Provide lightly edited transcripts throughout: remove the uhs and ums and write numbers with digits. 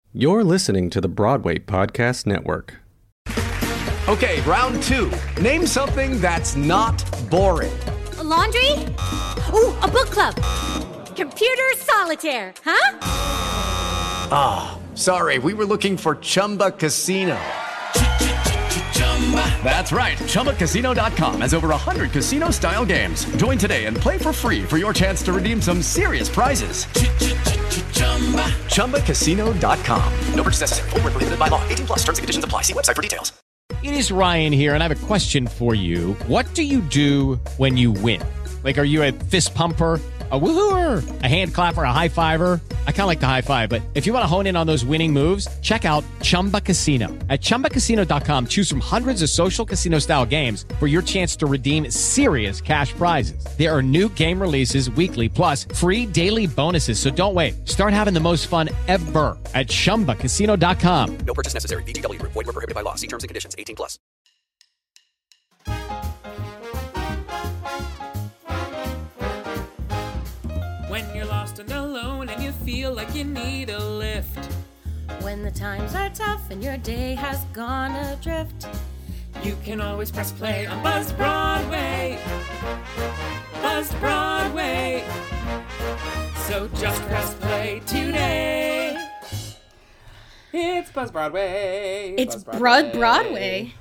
You're listening to the Broadway Podcast Network. Okay, round two. Name something that's not boring. A laundry? Ooh, a book club. Computer solitaire, huh? Ah, sorry, we were looking for Chumba Casino. That's right, ChumbaCasino.com has over 100 casino-style games. Join today and play for free for your chance to redeem some serious prizes. ChumbaCasino.com. No purchase necessary. Void where prohibited by law. 18+ terms and conditions apply. See website for details. It is Ryan here, and I have a question for you. What do you do when you win? Like, are you a fist pumper, a woohooer, a hand clapper, a high fiver? I kind of like the high five, but if you want to hone in on those winning moves, check out Chumba Casino. At ChumbaCasino.com, choose from hundreds of social casino-style games for your chance to redeem serious cash prizes. There are new game releases weekly, plus free daily bonuses, so don't wait. Start having the most fun ever at ChumbaCasino.com. No purchase necessary. VGW. Void where prohibited by law. See terms and conditions. 18+. When you're lost and alone and you feel like you need a lift. When the times are tough and your day has gone adrift. You can always press play on Buzzed Broadway. Buzzed Broadway. So just press play today. It's Buzzed Broadway. It's Buzzed Broadway. Broadway.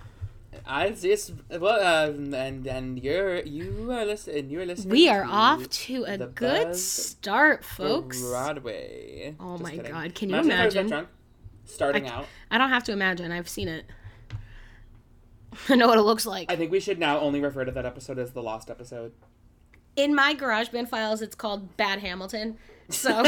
You are listening. We are to off to a the good Buzzed start, folks. Broadway. Oh Just my kidding. God, can you Imagine if I was that imagine? drunk, starting out. I don't have to imagine. I've seen it. I know what it looks like. I think we should now only refer to that episode as the lost episode. In my GarageBand files, it's called Bad Hamilton. So,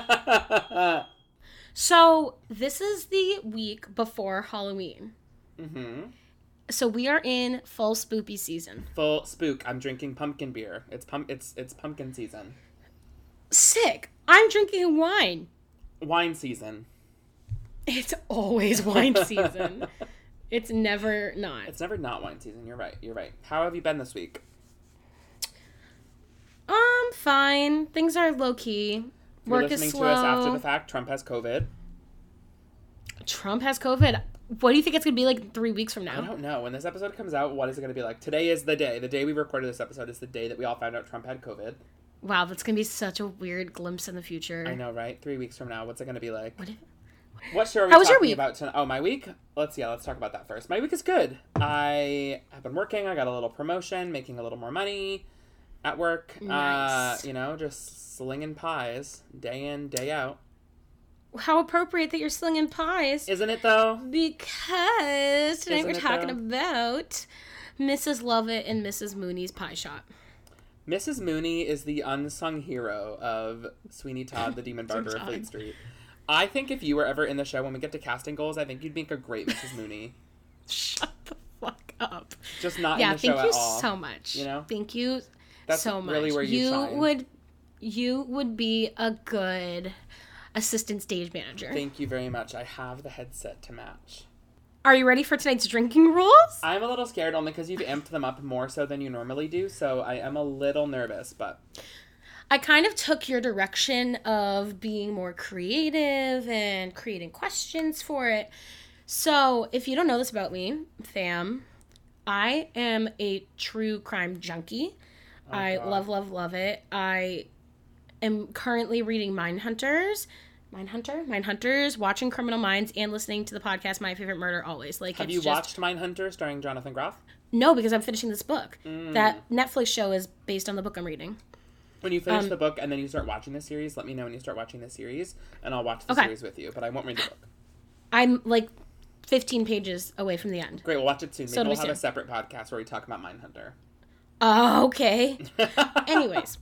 so this is the week before Halloween. Mm-hmm. So we are in full spoopy season. Full spook. I'm drinking pumpkin beer. It's pumpkin season. Sick. I'm drinking wine. Wine season. It's always wine season. It's never not. It's never not wine season. You're right. How have you been this week? Fine. Things are low key. Work is slow. You're listening to us after the fact. Trump has COVID. Trump has COVID. What do you think it's going to be like 3 weeks from now? I don't know. When this episode comes out, what is it going to be like? Today is the day. The day we recorded this episode is the day that we all found out Trump had COVID. Wow, that's going to be such a weird glimpse in the future. I know, right? 3 weeks from now, what's it going to be like? What show are we talking about tonight? Oh, my week? Let's talk about that first. My week is good. I have been working. I got a little promotion, making a little more money at work. Nice. Just slinging pies day in, day out. How appropriate that you're slinging pies. Isn't it, though? Because tonight Isn't we're it, talking though? about Mrs. Lovett and Mrs. Mooney's Pie Shop. Mrs. Mooney is the unsung hero of Sweeney Todd, the Demon Barber of Fleet Street. I think if you were ever in the show, when we get to casting goals, I think you'd make a great Mrs. Mooney. Shut the fuck up. Just not in the show at all. Yeah, thank you so much. You know? Thank you That's so much. really where you shine. You would be a good assistant stage manager. Thank you very much. I have the headset to match. Are you ready for tonight's drinking rules? I'm a little scared only because you've amped them up more so than you normally do, so I am a little nervous, but... I kind of took your direction of being more creative and creating questions for it. So, if you don't know this about me, fam, I am a true crime junkie. Oh, I God. love it. I am currently reading Mindhunters, watching Criminal Minds, and listening to the podcast My Favorite Murder Always. Have you watched Mindhunter starring Jonathan Groff? No, because I'm finishing this book. That Netflix show is based on the book I'm reading. When you finish the book and then you start watching the series, let me know when you start watching the series, and I'll watch the series with you, but I won't read the book. I'm like 15 pages away from the end. Great, we'll watch it soon. Maybe So we'll have a separate podcast where we talk about Mindhunter. Okay. Anyways.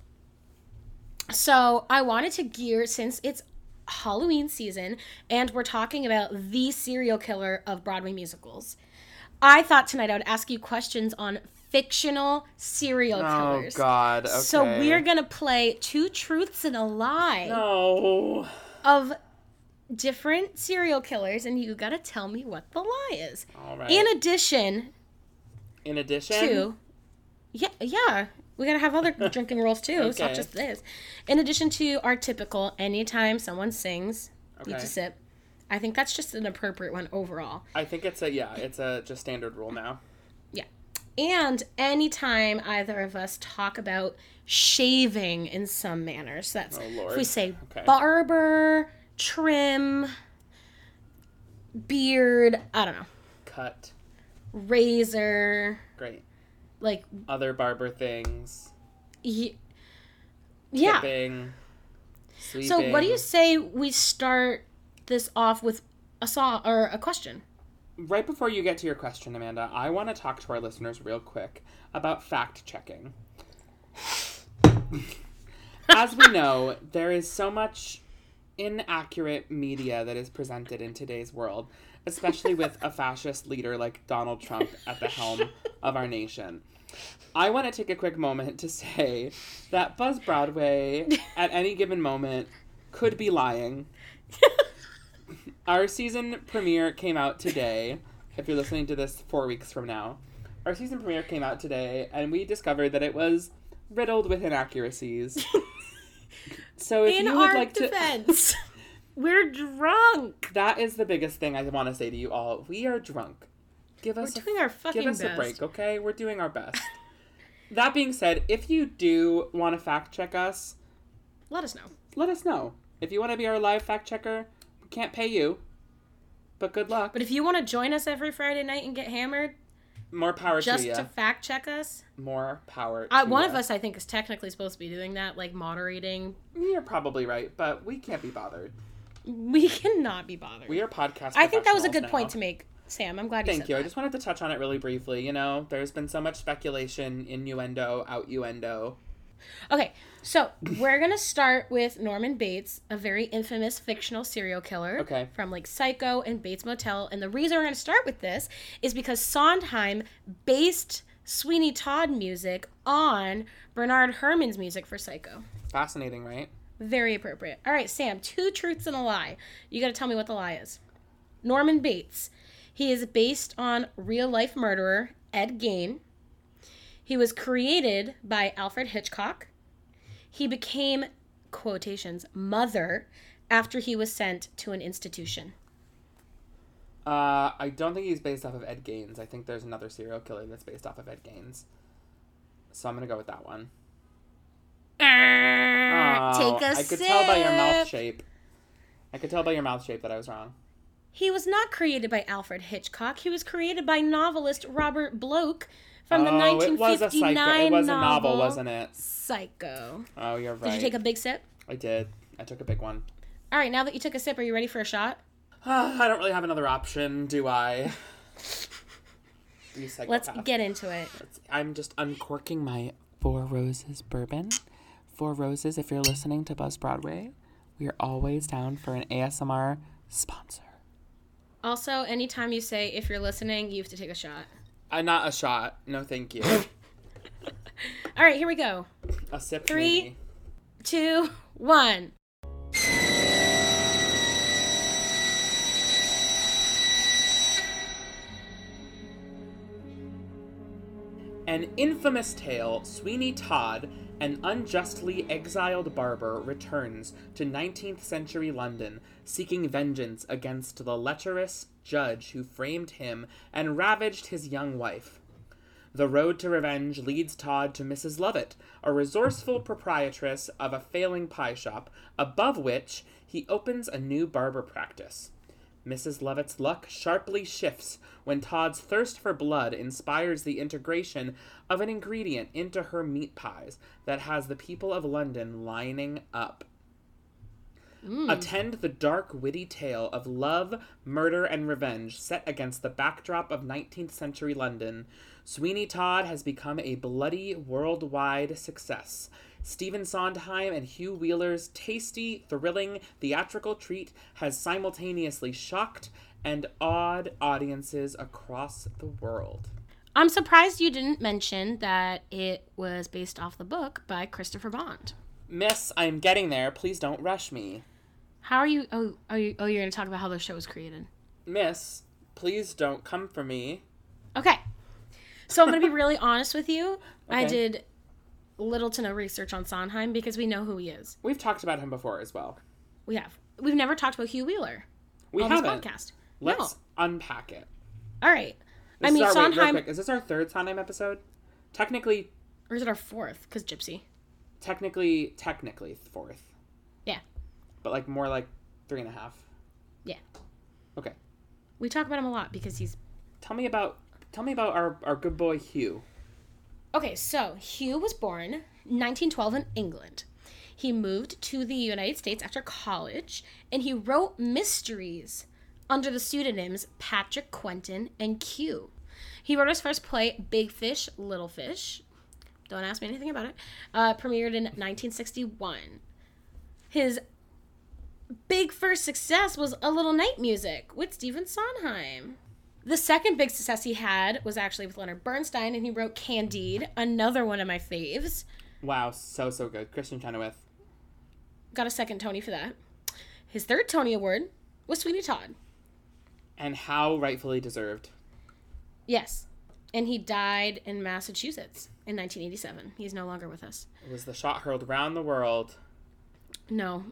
So I wanted to gear, since it's Halloween season and we're talking about the serial killer of Broadway musicals, I thought tonight I would ask you questions on fictional serial killers. Oh, God. Okay. So we're going to play 2 truths and a lie No. of different serial killers, and you got to tell me what the lie is. All right. In addition to... Yeah. We got to have other drinking rules, too. It's not just this. In addition to our typical, anytime someone sings, eat a sip, I think that's just an appropriate one overall. I think it's a just standard rule now. Yeah. And anytime either of us talk about shaving in some manner, so that's if we say barber, trim, beard, I don't know. Cut. Razor. Great. Like other barber things. Yeah. Tipping. Sweeping. So what do you say we start this off with a song or a question? Right before you get to your question, Amanda, I want to talk to our listeners real quick about fact checking. As we know, there is so much inaccurate media that is presented in today's world, especially with a fascist leader like Donald Trump at the helm of our nation. I want to take a quick moment to say that Buzz Broadway, at any given moment, could be lying. Our season premiere came out today. If you're listening to this 4 weeks from now, our season premiere came out today, and we discovered that it was riddled with inaccuracies. So if you would like defense, we're drunk. That is the biggest thing I want to say to you all. We are drunk. We're doing our fucking best. Give us a break, okay? We're doing our best. That being said, if you do want to fact check us, let us know. Let us know. If you want to be our live fact checker, we can't pay you, but good luck. But if you want to join us every Friday night and get hammered, more power to you. Just to fact check us. More power to one of us, I think, is technically supposed to be doing that, like moderating. You're probably right, but we can't be bothered. We cannot be bothered. We are podcast I think that was a good point to make, Sam. I'm glad you said that. Thank you. I just wanted to touch on it really briefly. You know, there's been so much speculation, innuendo, outuendo. Okay, so we're going to start with Norman Bates, a very infamous fictional serial killer from like Psycho and Bates Motel. And the reason we're going to start with this is because Sondheim based Sweeney Todd music on Bernard Herrmann's music for Psycho. Fascinating, right? Very appropriate. All right, Sam, 2 truths and a lie. You got to tell me what the lie is. Norman Bates. He is based on real-life murderer Ed Gein. He was created by Alfred Hitchcock. He became, quotations, mother after he was sent to an institution. I don't think he's based off of Ed Gein. I think there's another serial killer that's based off of Ed Gein. So I'm going to go with that one. Take a sip. I could tell by your mouth shape. I could tell by your mouth shape that I was wrong. He was not created by Alfred Hitchcock. He was created by novelist Robert Bloch from the 1959 It was a novel, wasn't it? Psycho. Oh, you're right. Did you take a big sip? I did. I took a big one. All right, now that you took a sip, are you ready for a shot? I don't really have another option, do I? You psychopath. Let's get into it. I'm just uncorking my Four Roses bourbon. Four Roses, if you're listening to Buzz Broadway, we are always down for an ASMR sponsor. Also, anytime you say, if you're listening, you have to take a shot. Not a shot. No, thank you. All right, here we go. A sip, 3, maybe. 2, 1. An infamous tale, Sweeney Todd, an unjustly exiled barber, returns to 19th century London, seeking vengeance against the lecherous judge who framed him and ravaged his young wife. The road to revenge leads Todd to Mrs. Lovett, a resourceful proprietress of a failing pie shop, above which he opens a new barber practice. Mrs. Lovett's luck sharply shifts when Todd's thirst for blood inspires the integration of an ingredient into her meat pies that has the people of London lining up. Attend the dark, witty tale of love, murder, and revenge set against the backdrop of 19th century London. Sweeney Todd has become a bloody, worldwide success. Stephen Sondheim and Hugh Wheeler's tasty, thrilling, theatrical treat has simultaneously shocked and awed audiences across the world. I'm surprised you didn't mention that it was based off the book by Christopher Bond. Miss, I'm getting there. Please don't rush me. How are you? You're going to talk about how the show was created. Miss, please don't come for me. Okay. So I'm going to be really honest with you. Okay. I did little to no research on Sondheim because we know who he is. We've talked about him before as well. We have. We've never talked about Hugh Wheeler. We on haven't. this podcast. Let's unpack it. All right. This I mean, is our, wait, real Sondheim, quick, is this our third Sondheim episode? Technically or is it our fourth? Because Gypsy. technically fourth. Yeah. But like more like 3.5. Yeah. Okay. We talk about him a lot because he's... Tell me about our good boy Hugh. Okay, so Hugh was born 1912 in England. He moved to the United States after college, and he wrote mysteries under the pseudonyms Patrick Quentin and Q. He wrote his first play, Big Fish, Little Fish. Don't ask me anything about it. Premiered in 1961. His big first success was A Little Night Music with Stephen Sondheim. The second big success he had was actually with Leonard Bernstein, and he wrote Candide, another one of my faves. Wow, so good. Christian Chenoweth. Got a second Tony for that. His third Tony Award was Sweeney Todd. And how rightfully deserved. Yes. And he died in Massachusetts in 1987. He's no longer with us. It was the shot hurled around the world. No.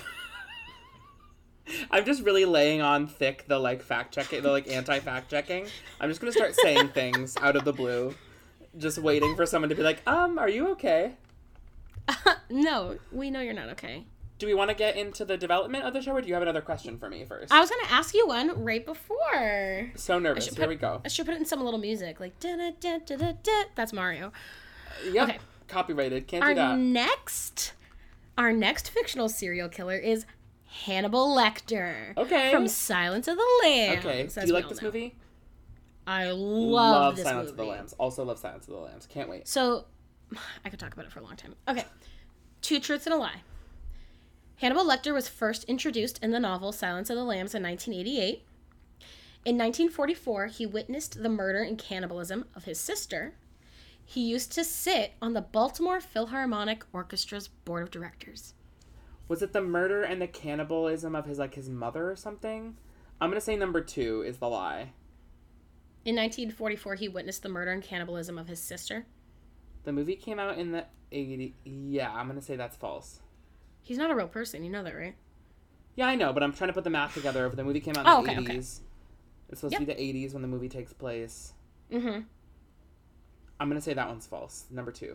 I'm just really laying on thick the like fact checking, the like anti-fact checking. I'm just gonna start saying things out of the blue, just waiting for someone to be like, are you okay? No, we know you're not okay. Do we want to get into the development of the show, or do you have another question for me first? I was going to ask you one right before. So nervous. Here we go. I should put it in some little music, like da-da-da-da-da-da. That's Mario. Yep. Okay. Copyrighted. Can't do that. Our next fictional serial killer is Hannibal Lecter. Okay. From Silence of the Lambs. Okay. Do you like this movie? I love this Silence movie. of the Lambs. Also love Silence of the Lambs. Can't wait. So, I could talk about it for a long time. Okay. Two truths and a lie. Hannibal Lecter was first introduced in the novel Silence of the Lambs in 1988. In 1944, he witnessed the murder and cannibalism of his sister. He used to sit on the Baltimore Philharmonic Orchestra's board of directors. Was it the murder and the cannibalism of his mother or something? I'm gonna say number 2 is the lie. In 1944, he witnessed the murder and cannibalism of his sister. The movie came out in the 80s. Yeah, I'm gonna say that's false. He's not a real person. You know that, right? Yeah, I know, but I'm trying to put the math together. If the movie came out in the 80s, okay. it's supposed to be the 80s when the movie takes place. Mm-hmm. I'm gonna say that one's false. Number 2.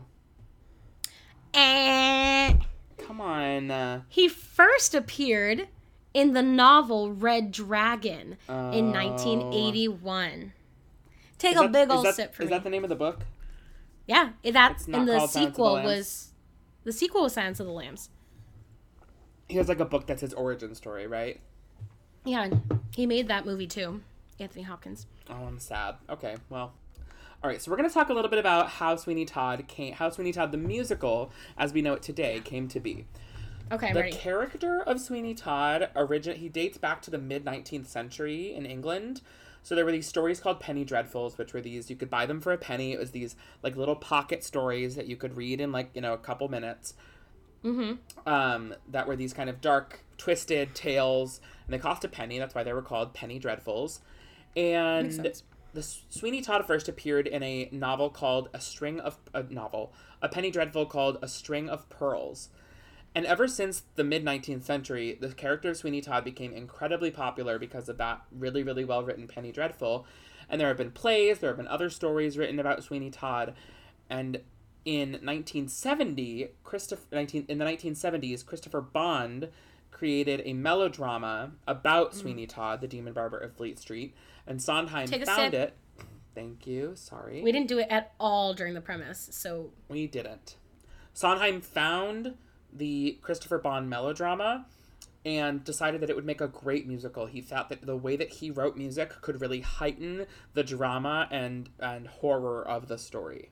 Eh. Come on. He first appeared in the novel Red Dragon in 1981. Take a big old sip for me. Is that the name of the book? Yeah, It's not and the called Silence of the sequel Lambs? was Silence of the Lambs. He has like a book that's his origin story, right? Yeah, he made that movie too. Anthony Hopkins. Oh, I'm sad. Okay, well. All right, so we're going to talk a little bit about how Sweeney Todd the musical, as we know it today, came to be. Okay, The ready. character of Sweeney Todd, he dates back to the mid-19th century in England. So there were these stories called Penny Dreadfuls, which were these, you could buy them for a penny. It was these like little pocket stories that you could read in like, a couple minutes. Mm-hmm. That were these kind of dark, twisted tales, and they cost a penny. That's why they were called Penny Dreadfuls. And the Sweeney Todd first appeared in a novel called a Penny Dreadful called A String of Pearls. And ever since the mid-19th century, the character of Sweeney Todd became incredibly popular because of that really, really well-written Penny Dreadful. And there have been plays, there have been other stories written about Sweeney Todd. And in 1970, in the 1970s, Christopher Bond created a melodrama about Sweeney Todd, the Demon Barber of Fleet Street. And Sondheim found it. Thank you, sorry. We didn't do it at all during the premise, so... We didn't. Sondheim found the Christopher Bond melodrama and decided that it would make a great musical. He thought that the way that he wrote music could really heighten the drama and horror of the story.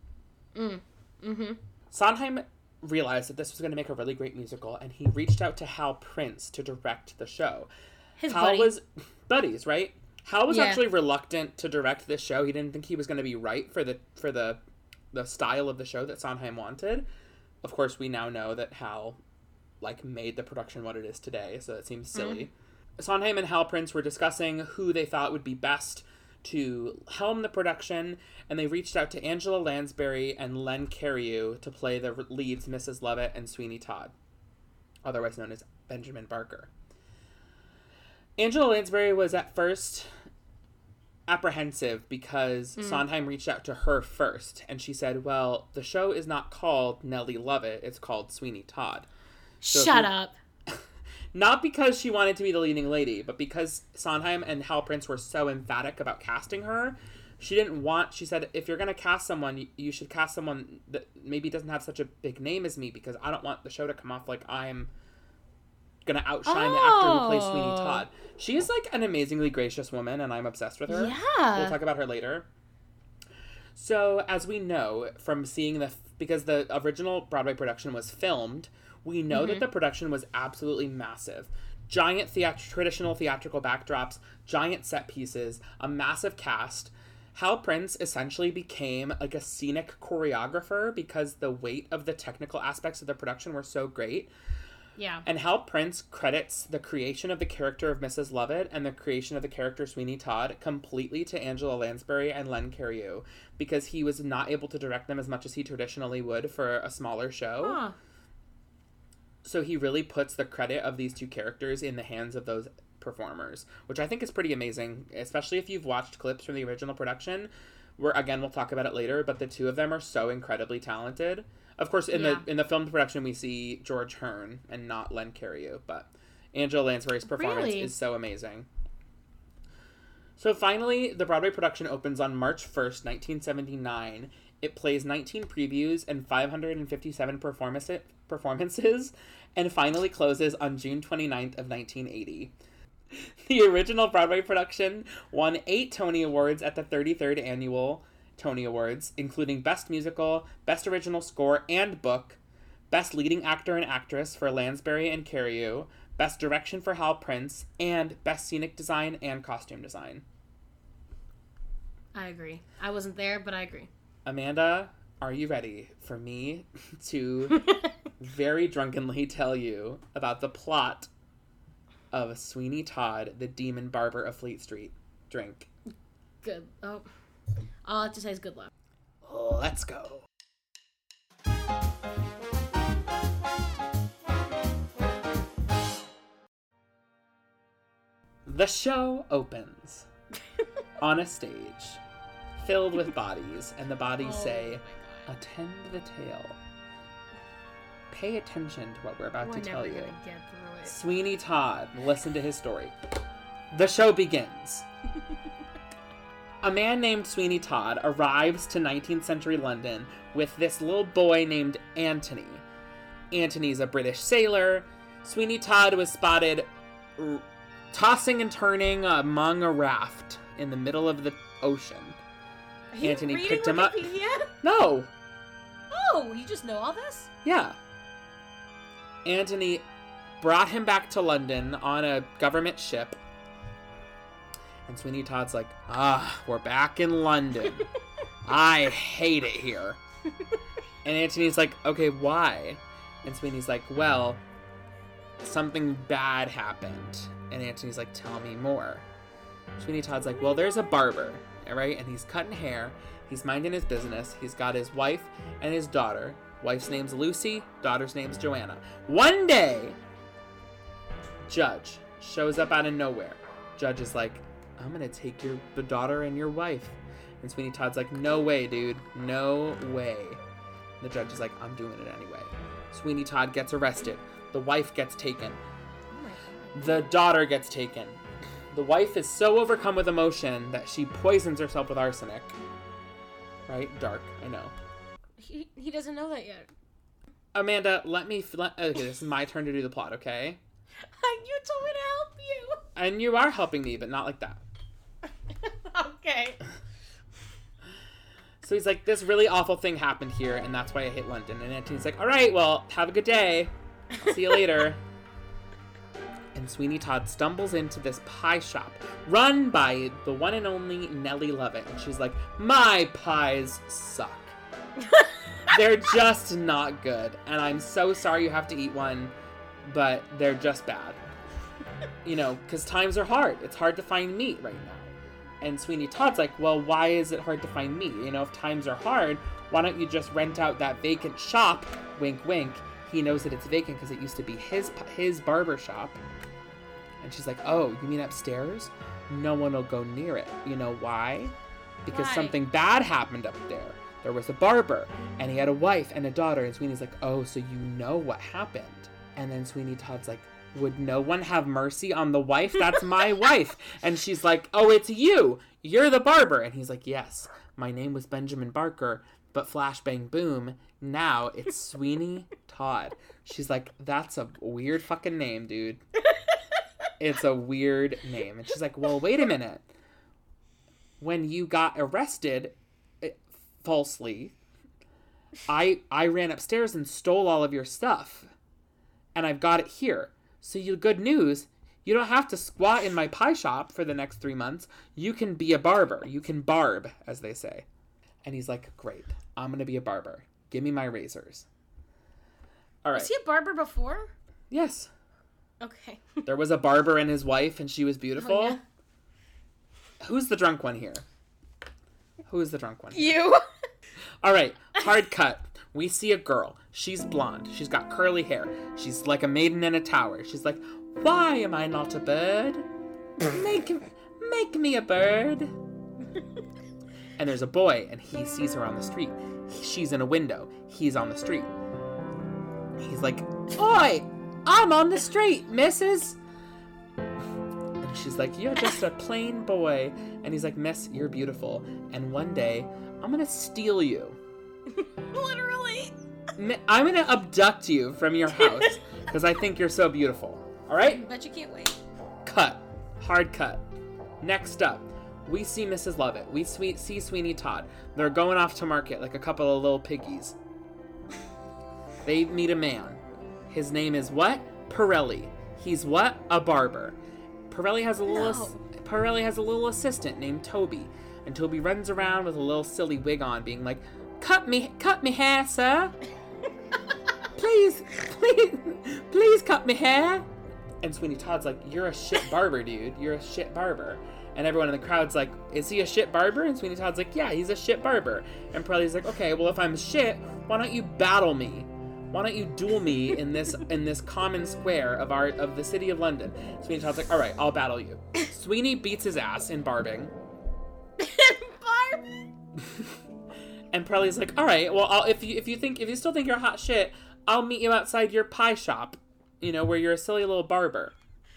Sondheim realized that this was going to make a really great musical, and he reached out to Hal Prince to direct the show. Hal was buddies, right? Hal was Yeah. actually reluctant to direct this show. He didn't think he was going to be right for the style of the show that Sondheim wanted. Of course, we now know that Hal made the production what it is today, so it seems silly. Sondheim and Hal Prince were discussing who they thought would be best to helm the production, and they reached out to Angela Lansbury and Len Cariou to play the leads Mrs. Lovett and Sweeney Todd, otherwise known as Benjamin Barker. Angela Lansbury was at first apprehensive because Sondheim reached out to her first, and she said, well, the show is not called Nellie Lovett, it's called Sweeney Todd. So Shut up. Not because she wanted to be the leading lady, but because Sondheim and Hal Prince were so emphatic about casting her. She said, if you're going to cast someone, you should cast someone that maybe doesn't have such a big name as me, because I don't want the show to come off like I'm going to outshine the actor who plays Sweeney Todd. She is like an amazingly gracious woman, and I'm obsessed with her. Yeah. We'll talk about her later. So, as we know from seeing because the original Broadway production was filmed, we know that the production was absolutely massive. Giant traditional theatrical backdrops, giant set pieces, a massive cast. Hal Prince essentially became like a scenic choreographer because the weight of the technical aspects of the production were so great. Yeah. And Hal Prince credits the creation of the character of Mrs. Lovett and the creation of the character Sweeney Todd completely to Angela Lansbury and Len Cariou, because he was not able to direct them as much as he traditionally would for a smaller show. Huh. So he really puts the credit of these two characters in the hands of those performers, which I think is pretty amazing, especially if you've watched clips from the original production, where, again, we'll talk about it later, but the two of them are so incredibly talented. Of course, in the filmed production, we see George Hearn and not Len Cariou, but Angela Lansbury's performance is so amazing. So finally, the Broadway production opens on March 1st, 1979. It plays 19 previews and 557 performances, and finally closes on June 29th of 1980. The original Broadway production won 8 Tony Awards at the 33rd Annual Tony Awards, including Best Musical, Best Original Score and Book, Best Leading Actor and Actress for Lansbury and Cariou, Best Direction for Hal Prince, and Best Scenic Design and Costume Design. I agree. I wasn't there, but I agree. Amanda, are you ready for me to very drunkenly tell you about the plot of Sweeney Todd, the Demon Barber of Fleet Street? Drink. Good. Oh. All I have to say is good luck. Let's go. The show opens on a stage filled with bodies, and the bodies say, "Attend the tale." Pay attention to what we're about to tell you. We're never gonna get through it. Sweeney Todd, listen to his story. The show begins. A man named Sweeney Todd arrives to 19th century London with this little boy named Antony. Antony's a British sailor. Sweeney Todd was spotted tossing and turning among a raft in the middle of the ocean. Antony picked him up. No! Oh, you just know all this? Yeah. Antony brought him back to London on a government ship. And Sweeney Todd's like, we're back in London. I hate it here. And Antony's like, okay, why? And Sweeney's like, well, something bad happened. And Antony's like, tell me more. Sweeney Todd's like, well, there's a barber, all right? And he's cutting hair. He's minding his business. He's got his wife and his daughter. Wife's name's Lucy. Daughter's name's Joanna. One day, Judge shows up out of nowhere. Judge is like, I'm going to take the daughter and your wife. And Sweeney Todd's like, no way, dude. No way. The judge is like, I'm doing it anyway. Sweeney Todd gets arrested. The wife gets taken. The daughter gets taken. The wife is so overcome with emotion that she poisons herself with arsenic. Right? Dark, I know. He doesn't know that yet. Amanda, okay, this is my turn to do the plot, okay? You told me to help you. And you are helping me, but not like that. Okay. So he's like, this really awful thing happened here, and that's why I hate London. And Antony's like, all right, well, have a good day. I'll see you later. And Sweeney Todd stumbles into this pie shop run by the one and only Nellie Lovett. And she's like, my pies suck. They're just not good. And I'm so sorry you have to eat one, but they're just bad. You know, because times are hard. It's hard to find meat right now. And Sweeney Todd's like, well, why is it hard to find meat? You know, if times are hard, why don't you just rent out that vacant shop? Wink, wink. He knows that it's vacant because it used to be his barber shop. And she's like, oh, you mean upstairs? No one will go near it. You know why? Because Why? something bad happened up there. There was a barber, and he had a wife and a daughter. And Sweeney's like, oh, so you know what happened. And then Sweeney Todd's like, would no one have mercy on the wife? That's my wife. And she's like, oh, it's you. You're the barber. And he's like, yes, my name was Benjamin Barker, but flash bang boom, now it's Sweeney Todd. She's like, that's a weird fucking name, dude. It's a weird name. And she's like, well, wait a minute. When you got arrested falsely, I ran upstairs and stole all of your stuff. And I've got it here. So you good news, you don't have to squat in my pie shop for the next 3 months. You can be a barber. You can barb, as they say. And he's like, great, I'm going to be a barber. Give me my razors. All right. Was he a barber before? Yes. Okay. There was a barber and his wife, and she was beautiful. Oh, yeah. Who's the drunk one here? Who is the drunk one? You. All right, hard cut. We see a girl. She's blonde. She's got curly hair. She's like a maiden in a tower. She's like, why am I not a bird? Make me a bird. And there's a boy, and he sees her on the street. She's in a window. He's on the street. He's like, oi, I'm on the street, missus. And she's like, you're just a plain boy. And he's like, miss, you're beautiful. And one day, I'm going to steal you. Literally. I'm going to abduct you from your house because I think you're so beautiful. All right? Bet you can't wait. Cut. Hard cut. Next up, we see Mrs. Lovett. We see Sweeney Todd. They're going off to market like a couple of little piggies. They meet a man. His name is what? Pirelli. He's what? A barber. Pirelli has a little assistant named Toby. And Toby runs around with a little silly wig on, being like, cut me hair, sir. Please cut me hair. And Sweeney Todd's like, you're a shit barber, dude. You're a shit barber. And everyone in the crowd's like, is he a shit barber? And Sweeney Todd's like, yeah, he's a shit barber. And Pirelli's like, okay, well, if I'm shit, why don't you battle me? Why don't you duel me in this common square of the city of London? Sweeney Todd's like, all right, I'll battle you. Sweeney beats his ass in barbing. Barbing? And Pirelli's like, all right, well, if you still think you're hot shit, I'll meet you outside your pie shop, where you're a silly little barber.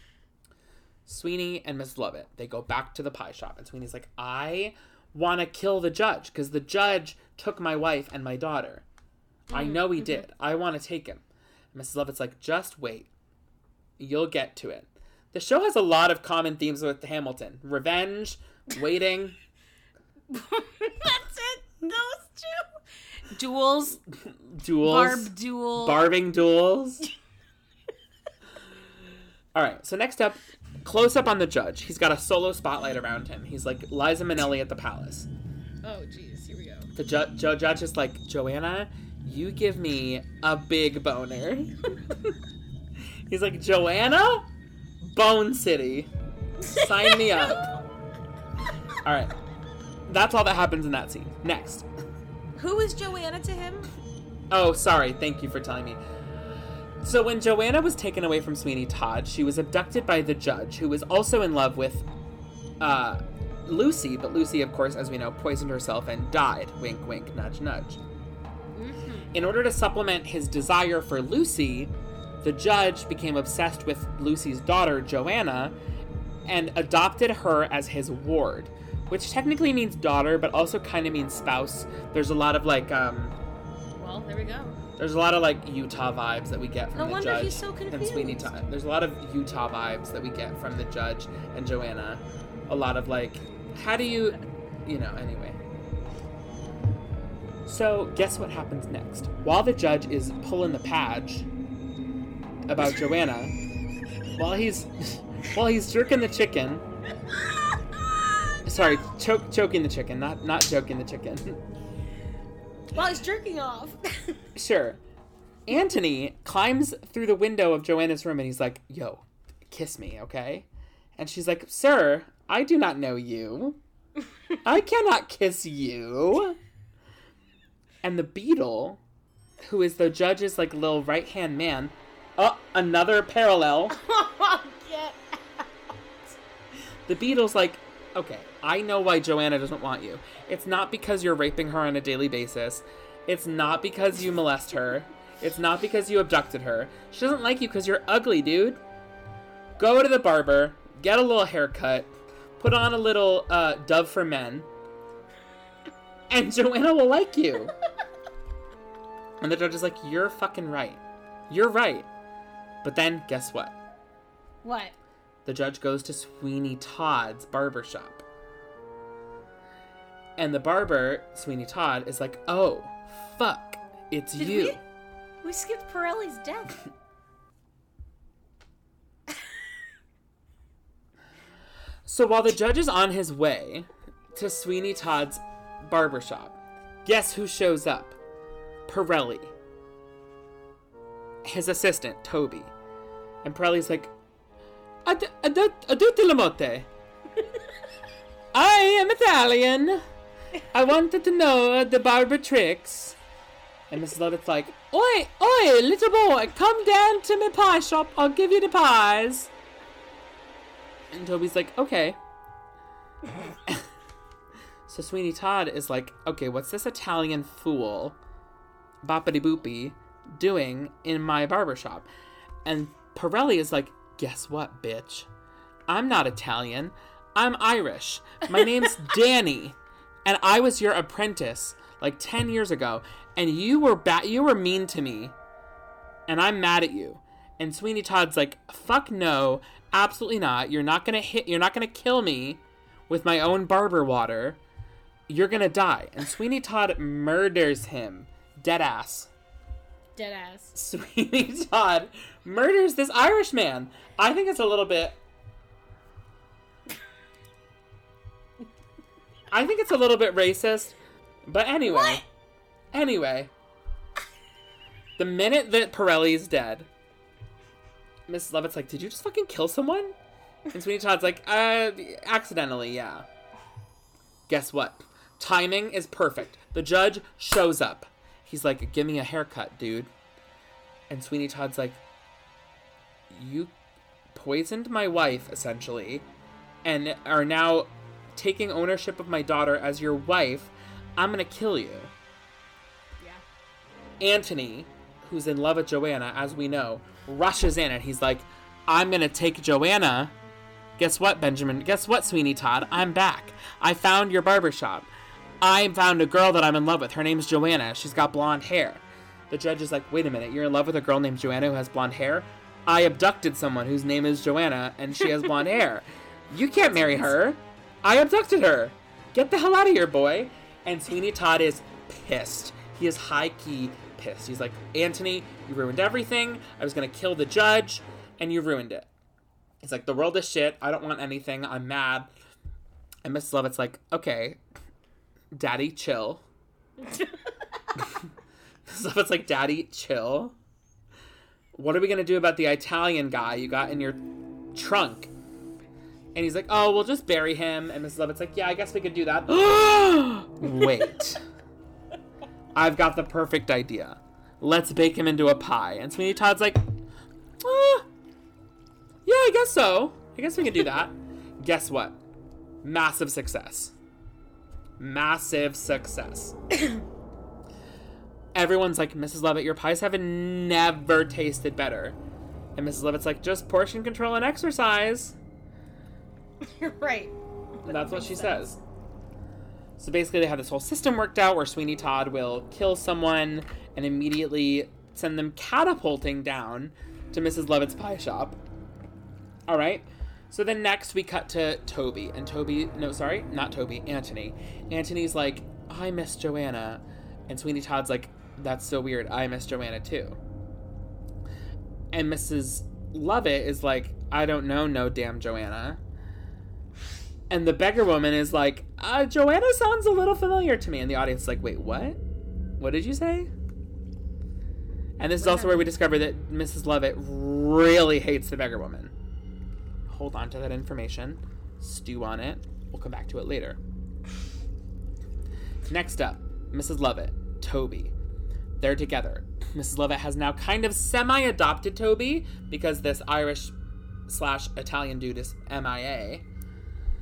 Sweeney and Miss Lovett, they go back to the pie shop, and Sweeney's like, I want to kill the judge because the judge took my wife and my daughter. I know he did. I want to take him. And Mrs. Lovett's like, just wait. You'll get to it. The show has a lot of common themes with Hamilton. Revenge, waiting. That's it. Those two. Duels. Duels. Barbing duels. All right, so next up, close up on the judge. He's got a solo spotlight around him. He's like Liza Minnelli at the palace. Oh, jeez. Here we go. The judge is like, Joanna, you give me a big boner. He's like, Joanna? Bone City. Sign me up. All right. That's all that happens in that scene. Next. Who is Joanna to him? Oh, sorry. Thank you for telling me. So when Joanna was taken away from Sweeney Todd, she was abducted by the judge, who was also in love with Lucy. But Lucy, of course, as we know, poisoned herself and died. Wink, wink, nudge, nudge. In order to supplement his desire for Lucy, the judge became obsessed with Lucy's daughter, Joanna, and adopted her as his ward, which technically means daughter, but also kind of means spouse. There's a lot of Well, there we go. There's a lot of Utah vibes that we get from the judge he's so confused. and Sweeney Todd. There's a lot of Utah vibes that we get from the judge and Joanna. A lot of how do you, anyway. So guess what happens next? While the judge is pulling the padge about Joanna, while he's jerking the chicken. Sorry, choking the chicken, not joking the chicken. While he's jerking off. Sure. Anthony climbs through the window of Joanna's room and he's like, yo, kiss me, okay? And she's like, sir, I do not know you. I cannot kiss you. And the beadle, who is the judge's little right-hand man, oh, another parallel. Get The Beadle's like, okay, I know why Joanna doesn't want you. It's not because you're raping her on a daily basis. It's not because you molest her. It's not because you abducted her. She doesn't like you because you're ugly, dude. Go to the barber, get a little haircut, put on a little Dove for Men, and Joanna will like you. And the judge is like, you're fucking right. You're right. But then, guess what? What? The judge goes to Sweeney Todd's barbershop. And the barber, Sweeney Todd, is like, oh, fuck, it's you. We skipped Pirelli's death. So while the judge is on his way to Sweeney Todd's barbershop, guess who shows up? Pirelli. His assistant, Toby. And Pirelli's like, Adute Lamotte. I am Italian. I wanted to know the barber tricks. And Mrs. Levitt's like, oi, little boy, come down to my pie shop. I'll give you the pies. And Toby's like, okay. So Sweeney Todd is like, okay, what's this Italian fool, boppity boopy, doing in my barbershop? And Pirelli is like, guess what, bitch? I'm not Italian. I'm Irish. My name's Danny. And I was your apprentice like 10 years ago. And you were mean to me. And I'm mad at you. And Sweeney Todd's like, fuck no, absolutely not. You're not gonna kill me with my own barber water. You're gonna die. And Sweeney Todd murders him. Deadass. Sweeney Todd murders this Irish man. I think it's a little bit racist. But anyway. What? Anyway. The minute that Pirelli's dead, Mrs. Levitt's like, did you just fucking kill someone? And Sweeney Todd's like, accidentally, yeah. Guess what? Timing is perfect. The judge shows up. He's like, give me a haircut, dude. And Sweeney Todd's like, you poisoned my wife, essentially, and are now taking ownership of my daughter as your wife. I'm gonna kill you. Yeah. Anthony, who's in love with Joanna, as we know, rushes in and he's like, I'm gonna take Joanna. Guess what, Benjamin? Guess what, Sweeney Todd? I'm back. I found your barbershop. I found a girl that I'm in love with. Her name's Joanna. She's got blonde hair. The judge is like, wait a minute, you're in love with a girl named Joanna who has blonde hair? I abducted someone whose name is Joanna and she has blonde hair. You can't marry her. I abducted her. Get the hell out of here, boy. And Sweeney Todd is pissed. He is high-key pissed. He's like, Anthony, you ruined everything. I was going to kill the judge, and you ruined it. He's like, the world is shit. I don't want anything. I'm mad. And Mrs. Levitt's like, okay, Daddy, chill. Mrs. Levitt's like, Daddy, chill. What are we going to do about the Italian guy you got in your trunk? And he's like, oh, we'll just bury him. And Mrs. Levitt's like, yeah, I guess we could do that. Wait. I've got the perfect idea. Let's bake him into a pie. And Sweeney Todd's like, yeah, I guess so. I guess we can do that. Guess what? Massive success. Massive success. Everyone's like, Mrs. Levitt, your pies have never tasted better. And Mrs. Levitt's like, just portion control and exercise. You're right. That's what she says. So basically they have this whole system worked out where Sweeney Todd will kill someone and immediately send them catapulting down to Mrs. Levitt's pie shop. All right. So then next we cut to Toby. And Anthony. Anthony's like, I miss Joanna. And Sweeney Todd's like, that's so weird. I miss Joanna too. And Mrs. Levitt is like, I don't know no damn Joanna. And the beggar woman is like, Joanna sounds a little familiar to me. And the audience is like, wait, what? What did you say? And this is also where we discover that Mrs. Levitt really hates the beggar woman. Hold on to that information. Stew on it. We'll come back to it later. Next up, Mrs. Levitt, Toby. They're together. Mrs. Levitt has now kind of semi-adopted Toby because this Irish/Italian dude is MIA.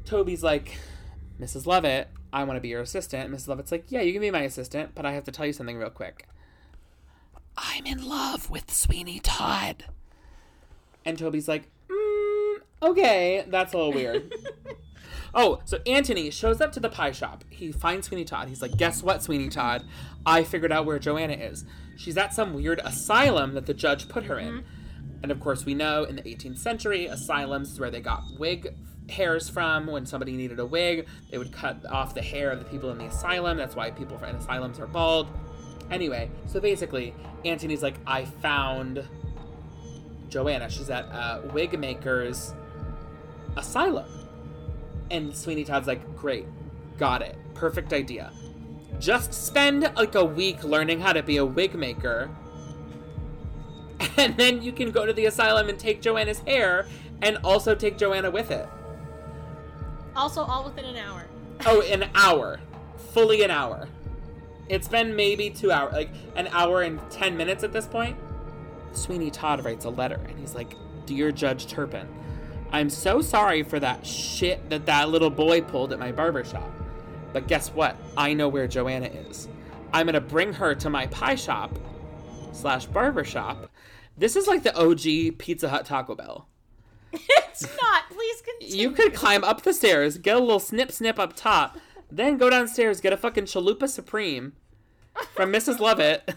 Toby's like, Mrs. Lovett, I want to be your assistant. Mrs. Lovett's like, yeah, you can be my assistant, but I have to tell you something real quick. I'm in love with Sweeney Todd. And Toby's like, okay, that's a little weird. Oh, so Antony shows up to the pie shop. He finds Sweeney Todd. He's like, guess what, Sweeney Todd? I figured out where Joanna is. She's at some weird asylum that the judge put her in. And of course, we know in the 18th century, asylums is where they got wig hairs from. When somebody needed a wig, they would cut off the hair of the people in the asylum. That's why people in asylums are bald. Anyway, so basically, Antony's like, I found Joanna. She's at a wig maker's asylum. And Sweeney Todd's like, great, got it, perfect idea. Just spend like a week learning how to be a wig maker, and then you can go to the asylum and take Joanna's hair, and also take Joanna with it. Also, all within an hour. Oh, an hour. Fully an hour. It's been maybe 2 hours, like an hour and 10 minutes at this point. Sweeney Todd writes a letter, and he's like, Dear Judge Turpin, I'm so sorry for that shit that little boy pulled at my barbershop. But guess what? I know where Joanna is. I'm going to bring her to my pie shop / barbershop. This is like the OG Pizza Hut Taco Bell. It's not. Please continue. You could climb up the stairs, get a little snip up top, then go downstairs, get a fucking Chalupa Supreme from Mrs. Lovett.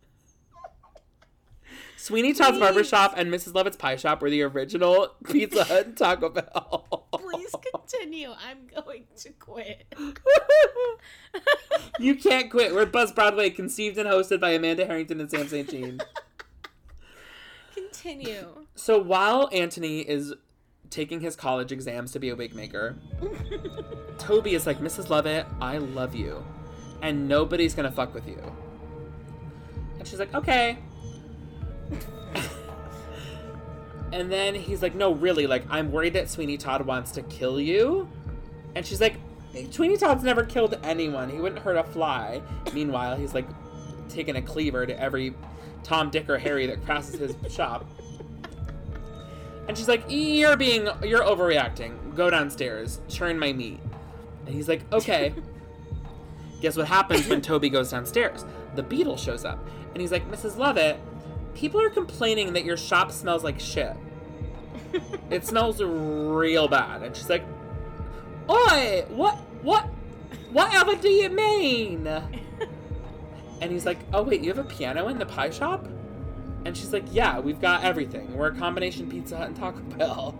Sweeney Todd's barbershop and Mrs. Lovett's pie shop were the original Pizza Hut and Taco Bell. Please continue. I'm going to quit. You can't quit. We're Buzz Broadway, conceived and hosted by Amanda Harrington and Sam St. Jean. Continue. So while Antony is taking his college exams to be a wig maker, Toby is like, Mrs. Lovett, I love you. And nobody's gonna fuck with you. And she's like, okay. And then he's like, no, really, like, I'm worried that Sweeney Todd wants to kill you. And she's like, Sweeney Todd's never killed anyone. He wouldn't hurt a fly. Meanwhile, he's like taking a cleaver to every Tom, Dick, or Harry that crosses his shop. And she's like, you're overreacting. Go downstairs. Churn my meat. And he's like, okay. Guess what happens when Toby goes downstairs? The beadle shows up. And he's like, Mrs. Lovett, people are complaining that your shop smells like shit. It smells real bad. And she's like, oi, whatever do you mean? And he's like, oh wait, you have a piano in the pie shop? And she's like, yeah, we've got everything. We're a combination Pizza Hut and Taco Bell.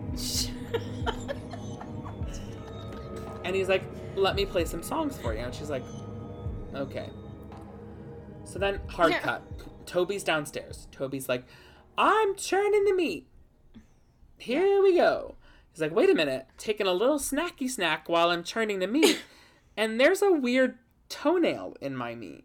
And he's like, let me play some songs for you. And she's like, okay. So then, hard cut. Toby's downstairs. Toby's like, I'm churning the meat. Here we go. He's like, wait a minute. Taking a little snacky snack while I'm churning the meat. And there's a weird toenail in my meat.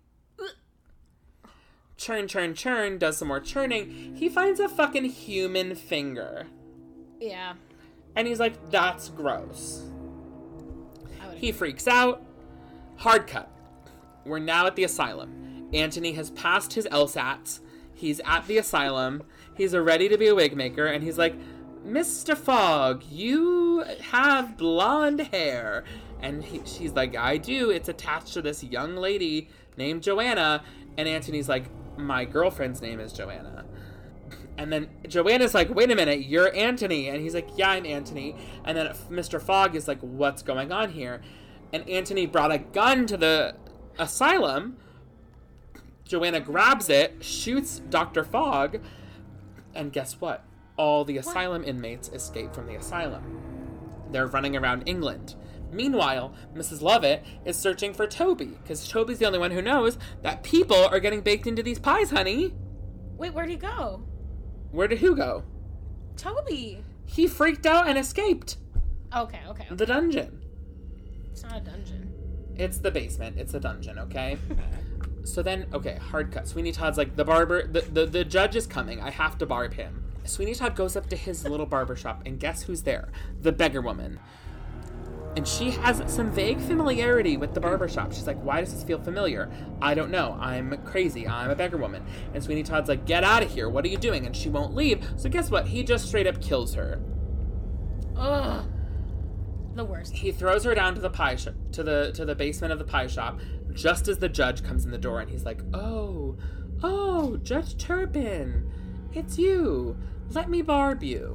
Churn, does some more churning. He finds a fucking human finger. Yeah. And he's like, that's gross. He freaks out. Hard cut. We're now at the asylum. Antony has passed his LSATs. He's at the asylum. He's ready to be a wig maker. And he's like, Mr. Fogg, you have blonde hair. And she's like, I do. It's attached to this young lady named Joanna. And Antony's like, my girlfriend's name is Joanna. And then Joanna's like, wait a minute, you're Antony. And he's like, yeah, I'm Antony. And then Mr. Fogg is like, what's going on here? And Antony brought a gun to the asylum. Joanna grabs it, shoots Dr. Fogg. And guess what? All the asylum inmates escape from the asylum. They're running around England. Meanwhile, Mrs. Lovett is searching for Toby, because Toby's the only one who knows that people are getting baked into these pies, honey. Wait, where'd he go? Where did who go? Toby. He freaked out and escaped. Okay. The dungeon. It's not a dungeon. It's the basement. It's a dungeon, okay? So then, okay, hard cut. Sweeney Todd's like, the barber, the judge is coming. I have to barb him. Sweeney Todd goes up to his little barber shop, and guess who's there? The beggar woman. And she has some vague familiarity with the barbershop. She's like, why does this feel familiar? I don't know. I'm crazy. I'm a beggar woman. And Sweeney Todd's like, get out of here. What are you doing? And she won't leave. So guess what? He just straight up kills her. Ugh. the worst. He throws her down to the pie shop, to the basement of the pie shop, just as the judge comes in the door, and he's like, "Oh, Judge Turpin, it's you. Let me barb you."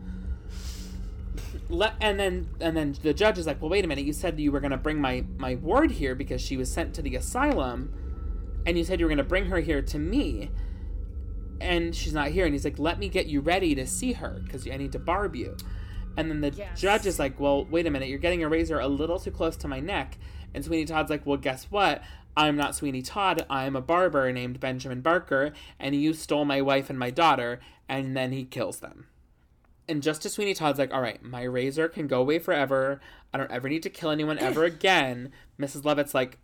And then the judge is like, "Well, wait a minute. You said you were going to bring my ward here because she was sent to the asylum, and you said you were going to bring her here to me, and she's not here." And he's like, "Let me get you ready to see her because I need to barb you." And then the judge is like, "Well, wait a minute. You're getting a razor a little too close to my neck." And Sweeney Todd's like, "Well, guess what? I'm not Sweeney Todd. I'm a barber named Benjamin Barker, and you stole my wife and my daughter." And then he kills them. And Justice Sweeney Todd's like, "All right, my razor can go away forever. I don't ever need to kill anyone ever again." Mrs. Levitt's like,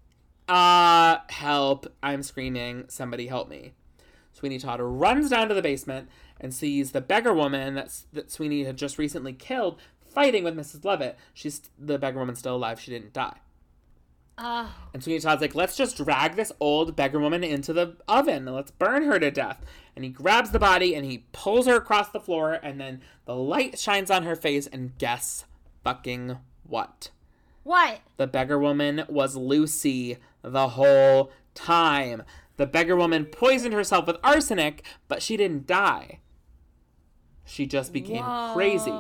help. I'm screaming. Somebody help me. Sweeney Todd runs down to the basement and sees the beggar woman that Sweeney had just recently killed fighting with Mrs. Levitt. The beggar woman's still alive. She didn't die. And Sweeney Todd's like, "Let's just drag this old beggar woman into the oven and let's burn her to death." And he grabs the body and he pulls her across the floor, and then the light shines on her face, and guess fucking what? What? The beggar woman was Lucy the whole time. The beggar woman poisoned herself with arsenic, but she didn't die. She just became crazy.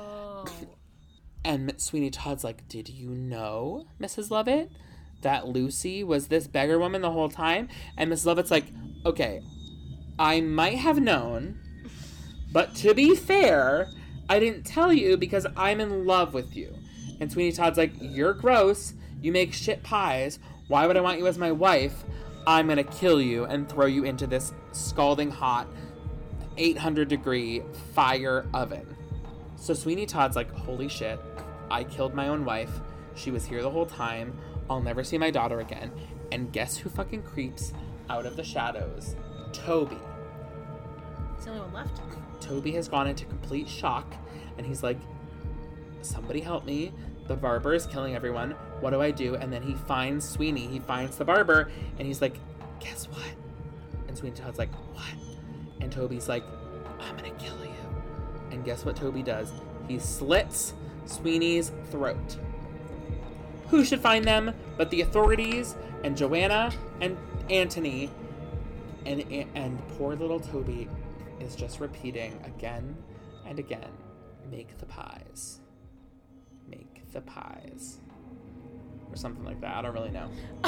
And Sweeney Todd's like, "Did you know, Mrs. Levitt, that Lucy was this beggar woman the whole time?" And Mrs. Levitt's like, "Okay, I might have known, but to be fair, I didn't tell you because I'm in love with you." And Sweeney Todd's like, "You're gross. You make shit pies. Why would I want you as my wife? I'm gonna kill you and throw you into this scalding hot 800-degree fire oven." So Sweeney Todd's like, "Holy shit, I killed my own wife. She was here the whole time. I'll never see my daughter again." And guess who fucking creeps out of the shadows? Toby. Is the only one left? Toby has gone into complete shock, and he's like, "Somebody help me. The barber is killing everyone. What do I do?" And then he finds Sweeney. He finds the barber, and he's like, "Guess what?" And Sweeney Todd's like, "What?" And Toby's like, "I'm gonna kill you." And guess what Toby does? He slits Sweeney's throat. Who should find them but the authorities and Joanna and Antony, and poor little Toby is just repeating again and again, "Make the pies. Make the pies." Or something like that. I don't really know.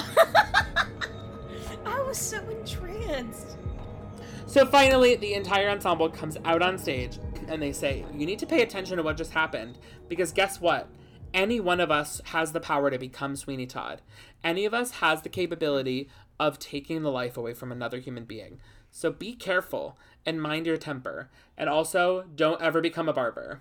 I was so entranced. So finally, the entire ensemble comes out on stage, and they say, "You need to pay attention to what just happened, because guess what? Any one of us has the power to become Sweeney Todd. Any of us has the capability of taking the life away from another human being. So be careful and mind your temper. And also, don't ever become a barber."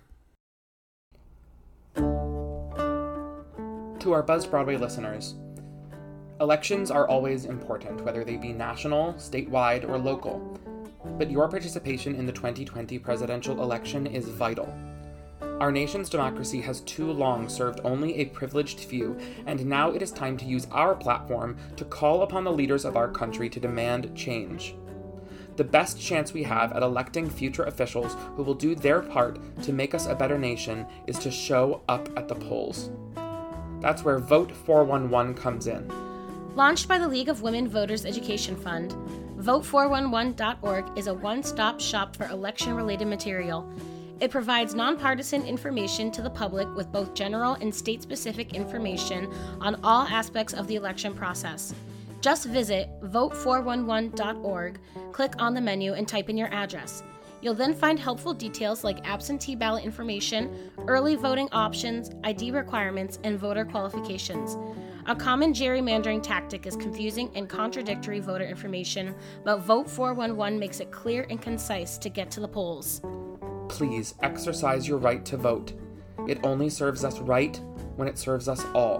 To our Buzzed Broadway listeners, elections are always important, whether they be national, statewide, or local. But your participation in the 2020 presidential election is vital. Our nation's democracy has too long served only a privileged few, and now it is time to use our platform to call upon the leaders of our country to demand change. The best chance we have at electing future officials who will do their part to make us a better nation is to show up at the polls. That's where Vote 411 comes in. Launched by the League of Women Voters Education Fund, Vote411.org is a one-stop shop for election-related material. It provides nonpartisan information to the public with both general and state-specific information on all aspects of the election process. Just visit Vote411.org, click on the menu, and type in your address. You'll then find helpful details like absentee ballot information, early voting options, ID requirements, and voter qualifications. A common gerrymandering tactic is confusing and contradictory voter information, but Vote 411 makes it clear and concise to get to the polls. Please exercise your right to vote. It only serves us right when it serves us all.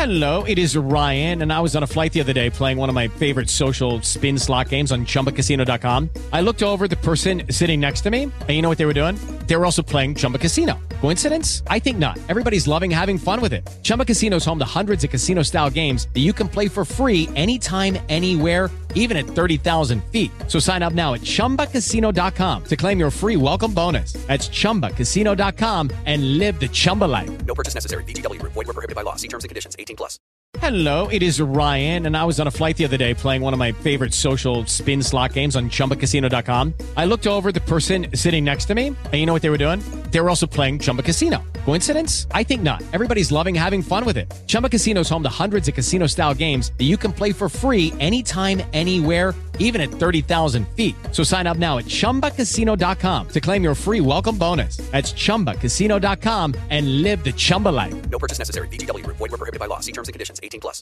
Hello, it is Ryan, and I was on a flight the other day playing one of my favorite social spin slot games on ChumbaCasino.com. I looked over at the person sitting next to me, and you know what they were doing? They were also playing Chumba Casino. Coincidence? I think not. Everybody's loving having fun with it. Chumba Casino is home to hundreds of casino-style games that you can play for free anytime, anywhere, even at 30,000 feet. So sign up now at ChumbaCasino.com to claim your free welcome bonus. That's ChumbaCasino.com and live the Chumba life. No purchase necessary. VGW Group. Void were prohibited by law. See terms and conditions. 18+. Hello, it is Ryan, and I was on a flight the other day playing one of my favorite social spin slot games on ChumbaCasino.com. I looked over at the person sitting next to me, and you know what they were doing? They were also playing Chumba Casino. Coincidence? I think not. Everybody's loving having fun with it. Chumba Casino is home to hundreds of casino-style games that you can play for free anytime, anywhere, even at 30,000 feet. So sign up now at ChumbaCasino.com to claim your free welcome bonus. That's ChumbaCasino.com and live the Chumba life. No purchase necessary. VGW Group. Void were prohibited by law. See terms and conditions. 18+.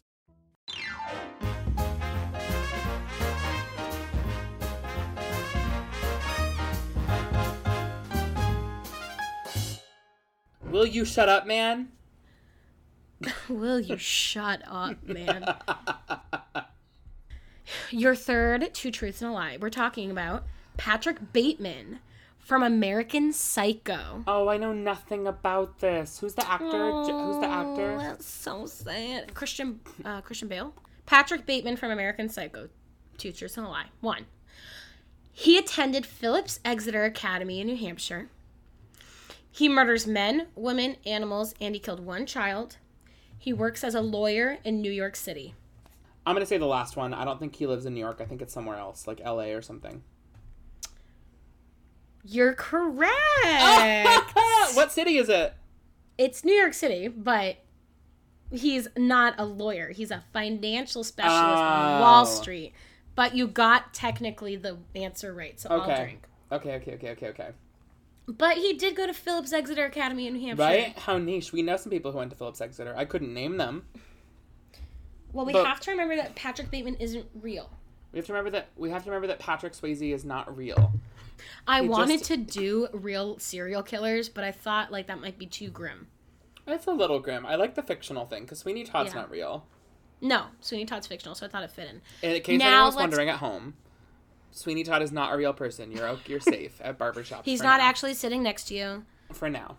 Will you shut up, man? Will you shut up, man? Your third Two Truths and a Lie. We're talking about Patrick Bateman from American Psycho. Oh, I know nothing about this. Who's the actor? Who's the actor? That's so sad. Christian Bale. Patrick Bateman from American Psycho. Two Truths and a Lie. 1. He attended Phillips Exeter Academy in New Hampshire. He murders men, women, animals, and he killed one child. He works as a lawyer in New York City. I'm going to say the last one. I don't think he lives in New York. I think it's somewhere else, like LA or something. You're correct. What city is it? It's New York City, but he's not a lawyer. He's a financial specialist on Wall Street. But you got technically the answer right, so I'll drink. Okay. But he did go to Phillips Exeter Academy in New Hampshire. Right? How niche. We know some people who went to Phillips Exeter. I couldn't name them. Well, we have to remember that Patrick Bateman isn't real. We have to remember that Patrick Swayze is not real. I wanted to do real serial killers, but I thought like that might be too grim. It's a little grim. I like the fictional thing because Sweeney Todd's not real. No, Sweeney Todd's fictional, so I thought it fit in. In case anyone's wondering at home, Sweeney Todd is not a real person. You're safe at barbershops. He's not actually sitting next to you. For now.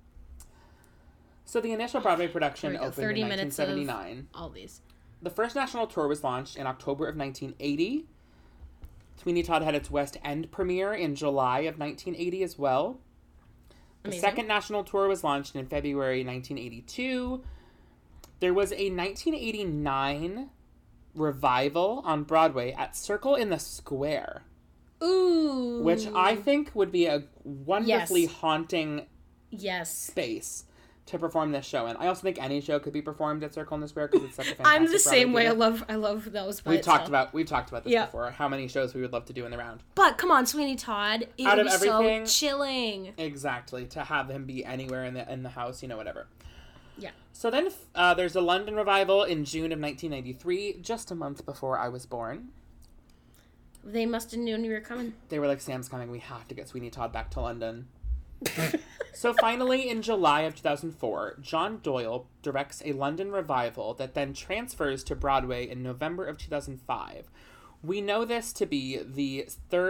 So the initial Broadway production opened in 1979. All these. The first national tour was launched in October of 1980. Sweeney Todd had its West End premiere in July of 1980 as well. The second national tour was launched in February 1982. There was a 1989 revival on Broadway at Circle in the Square. Ooh. Which I think would be a wonderfully haunting space to perform this show in. I also think any show could be performed at Circle in the Square because it's such a fantastic I'm the same way. theater. I love those. We've talked about this before. How many shows we would love to do in the round. But come on, Sweeney Todd. It Out would of be everything, so chilling. Exactly. To have him be anywhere in the house, whatever. Yeah. So then there's a London revival in June of 1993, just a month before I was born. They must have known you were coming. They were like, Sam's coming. We have to get Sweeney Todd back to London. So finally, in July of 2004, John Doyle directs a London revival that then transfers to Broadway in November of 2005. We know this to be the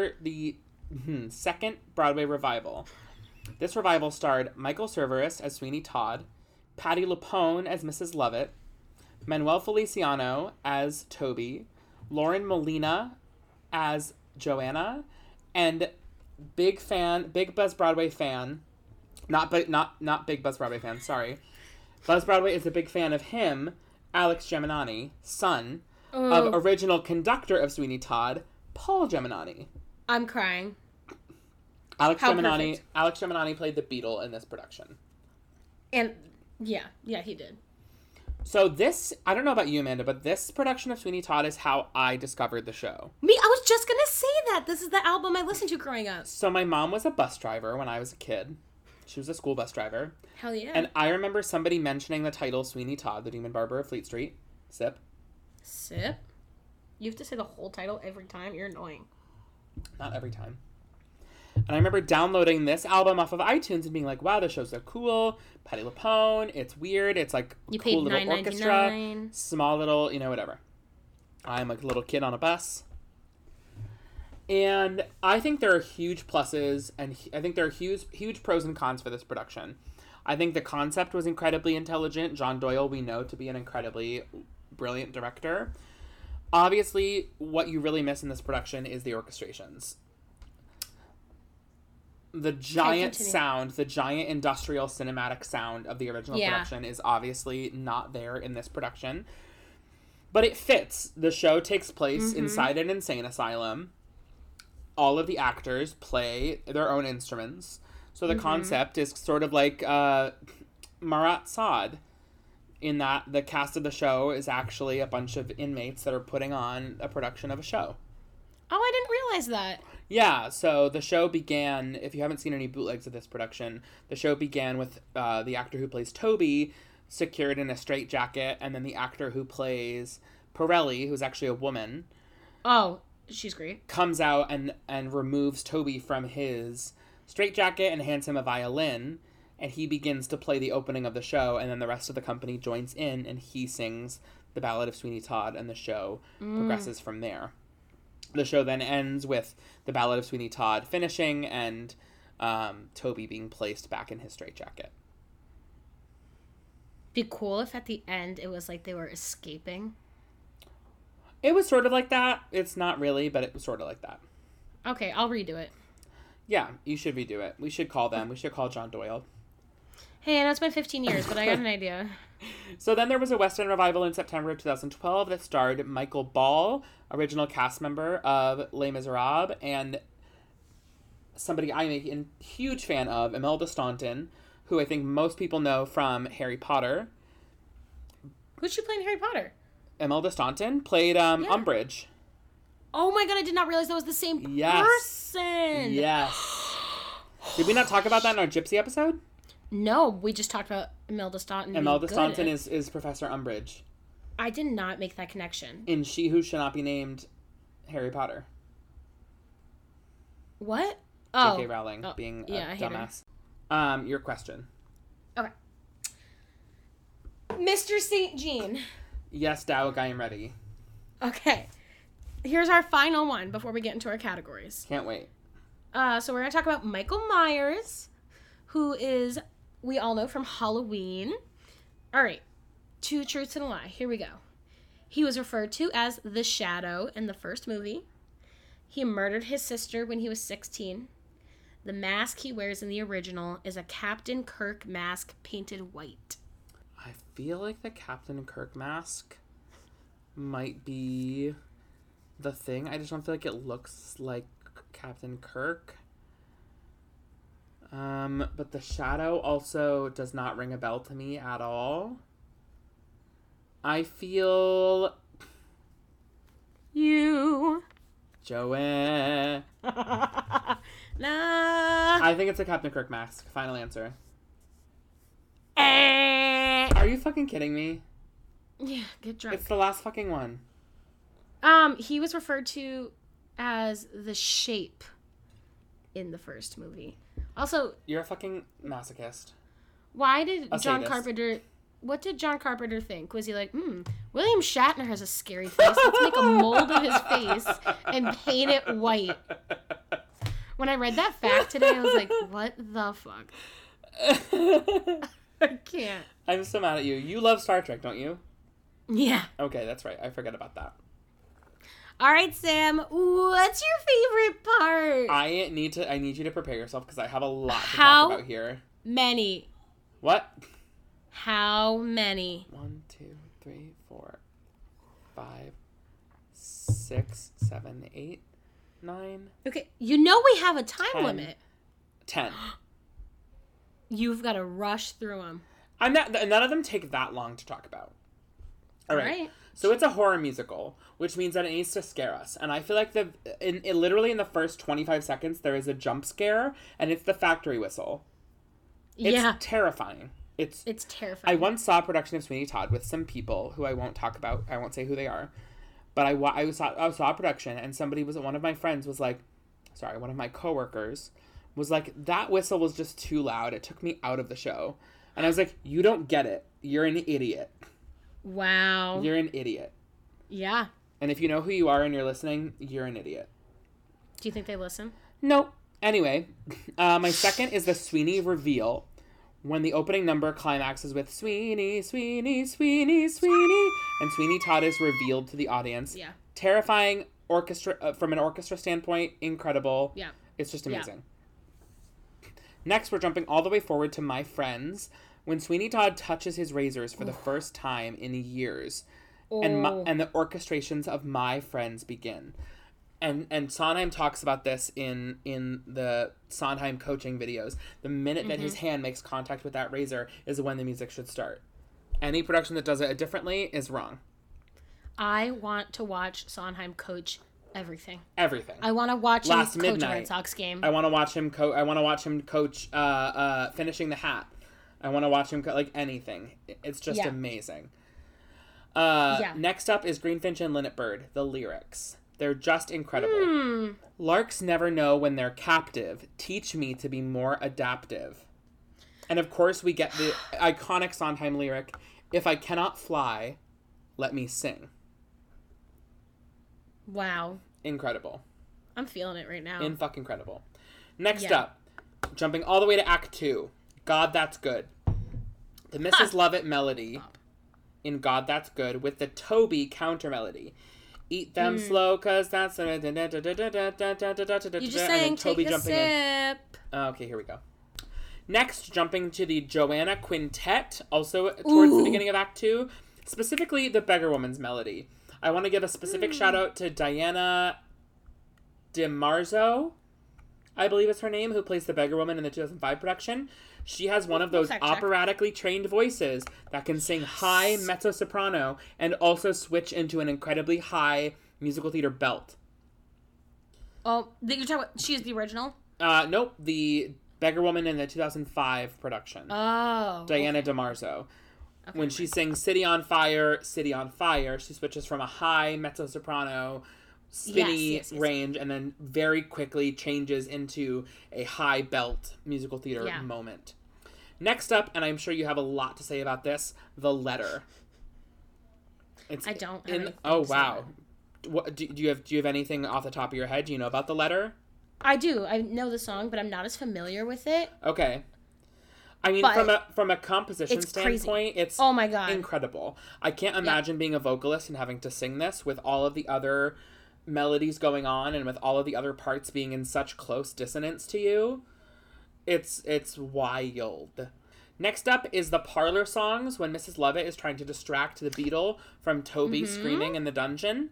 second Broadway revival. This revival starred Michael Cerveris as Sweeney Todd, Patti LuPone as Mrs. Lovett, Manuel Feliciano as Toby, Lauren Molina as Joanna, and Big Buzz Broadway fan, not Big Buzz Broadway fan, sorry. Buzz Broadway is a big fan of him, Alex Gemini, son of original conductor of Sweeney Todd, Paul Gemini. I'm crying. Alex Gemini played the Beetle in this production. And yeah, he did. So this, I don't know about you, Amanda, but this production of Sweeney Todd is how I discovered the show. Me, I was just going to say that. This is the album I listened to growing up. So my mom was a bus driver when I was a kid. She was a school bus driver. Hell yeah. And I remember somebody mentioning the title Sweeney Todd, the Demon Barber of Fleet Street. Sip. You have to say the whole title every time? You're annoying. Not every time. And I remember downloading this album off of iTunes and being like, wow, the show's so cool. Patti LuPone. It's weird. It's like You cool paid little orchestra. $9.99. Small little, whatever. I'm like a little kid on a bus. And I think there are huge pluses, and I think there are huge pros and cons for this production. I think the concept was incredibly intelligent. John Doyle, we know to be an incredibly brilliant director. Obviously, what you really miss in this production is the orchestrations. The giant sound, the giant industrial cinematic sound of the original production is obviously not there in this production. But it fits. The show takes place inside an insane asylum. All of the actors play their own instruments. So the concept is sort of like Marat Sade, in that the cast of the show is actually a bunch of inmates that are putting on a production of a show. Oh, I didn't realize that. Yeah, so the show began, if you haven't seen any bootlegs of this production, the show began with the actor who plays Toby secured in a straitjacket, and then the actor who plays Pirelli, who's actually a woman. Oh, she's great. Comes out and removes Toby from his straitjacket and hands him a violin, and he begins to play the opening of the show, and then the rest of the company joins in, and he sings the Ballad of Sweeney Todd, and the show progresses from there. The show then ends with the Ballad of Sweeney Todd finishing, and Toby being placed back in his straitjacket. Be cool if at the end it was like they were escaping. It was sort of like that. It's not really, but it was sort of like that. Okay, I'll redo it. Yeah, you should redo it. We should call them. We should call John Doyle. Hey, I know it's been 15 years, but I got an idea. So then there was a West End revival in September of 2012 that starred Michael Ball, original cast member of Les Miserables, and somebody I'm a huge fan of, Imelda Staunton, who I think most people know from Harry Potter. Who's she playing in Harry Potter? Imelda Staunton played Umbridge. Oh my god, I did not realize that was the same person. Yes. Did we not talk about that in our Gypsy episode? No, we just talked about Imelda Staunton. Imelda Staunton is Professor Umbridge. I did not make that connection. In She Who Should Not Be Named Harry Potter. What? Oh. J.K. Rowling being a dumbass. Your question. Okay. Mr. St. Jean. Yes, Dowg, I am ready. Okay. Here's our final one before we get into our categories. Can't wait. So we're going to talk about Michael Myers, who is, we all know from Halloween. All right. 2 truths and a lie. Here we go. He was referred to as the Shadow in the first movie. He murdered his sister when he was 16. The mask he wears in the original is a Captain Kirk mask painted white. I feel like the Captain Kirk mask might be the thing. I just don't feel like it looks like Captain Kirk. But the Shadow also does not ring a bell to me at all. I feel... You. Joanne. Nah. I think it's a Captain Kirk mask. Final answer. Are you fucking kidding me? Yeah, get drunk. It's the last fucking one. He was referred to as the Shape in the first movie. Also, You're a fucking masochist. why did A John sadist. Carpenter... What did John Carpenter think? Was he like, William Shatner has a scary face. Let's make a mold of his face and paint it white. When I read that fact today, I was like, what the fuck? I can't. I'm so mad at you. You love Star Trek, don't you? Yeah. Okay, that's right. I forgot about that. All right, Sam. What's your favorite part? I need you to prepare yourself because I have a lot to How talk about here. many? What? How many? 1, 2, 3, 4, 5, 6, 7, 8, 9. Okay, you know we have a time 10. limit. 10. You've got to rush through them. None of them take that long to talk about. All right. So it's a horror musical, which means that it needs to scare us. And I feel like literally in the first 25 seconds, there is a jump scare, and it's the factory whistle. It's terrifying. It's terrifying. I once saw a production of Sweeney Todd with some people who I won't talk about. I won't say who they are. But I saw a production, and one of my friends was like, one of my coworkers was like, that whistle was just too loud. It took me out of the show. And I was like, you don't get it. You're an idiot. Wow. You're an idiot. Yeah. And if you know who you are and you're listening, you're an idiot. Do you think they listen? Nope. Anyway, my second is the Sweeney reveal. When the opening number climaxes with Sweeney, Sweeney, Sweeney, Sweeney, and Sweeney Todd is revealed to the audience. Yeah. Terrifying orchestra, from an orchestra standpoint, incredible. Yeah. It's just amazing. Yeah. Next, we're jumping all the way forward to My Friends, when Sweeney Todd touches his razors for the first time in years, and the orchestrations of My Friends begin. And Sondheim talks about this in the Sondheim coaching videos. The minute that his hand makes contact with that razor is when the music should start. Any production that does it differently is wrong. I want to watch Sondheim coach everything. Everything. I want to watch him coach midnight. a Red Sox game. I want to watch him coach Finishing the Hat. I want to watch him like anything. It's just amazing. Next up is Greenfinch and Linnet Bird, the lyrics. They're just incredible. Larks never know when they're captive. Teach me to be more adaptive. And of course we get the iconic Sondheim lyric, if I cannot fly, let me sing. Wow. Incredible. I'm feeling it right now. In-fucking-credible. Next up, jumping all the way to Act 2, God That's Good. The Mrs. Lovett melody in God That's Good with the Toby counter melody. Eat them slow, cause that's... You just saying, take a sip. Okay, here we go. Next, jumping to the Joanna Quintet, also towards the beginning of Act 2, specifically the Beggar Woman's melody. I want to give a specific shout out to Diana DiMarzo, I believe is her name, who plays the Beggar Woman in the 2005 production. She has one of those operatically trained voices that can sing high mezzo-soprano and also switch into an incredibly high musical theater belt. Oh, you're talking about, she's the original? Nope, the Beggar Woman in the 2005 production. Oh. Diana DiMarzo. Okay, when she sings City on Fire, City on Fire, she switches from a high mezzo-soprano spinny range and then very quickly changes into a high belt musical theater moment. Next up, and I'm sure you have a lot to say about this, The Letter. I don't. Oh wow! What do you have anything off the top of your head? Do you know about The Letter? I do. I know the song, but I'm not as familiar with it. Okay. I mean, from a composition standpoint, it's oh my God, incredible. I can't imagine being a vocalist and having to sing this with all of the other melodies going on and with all of the other parts being in such close dissonance to you. It's wild. Next up is the parlor songs when Mrs. Lovett is trying to distract the beetle from Toby screaming in the dungeon.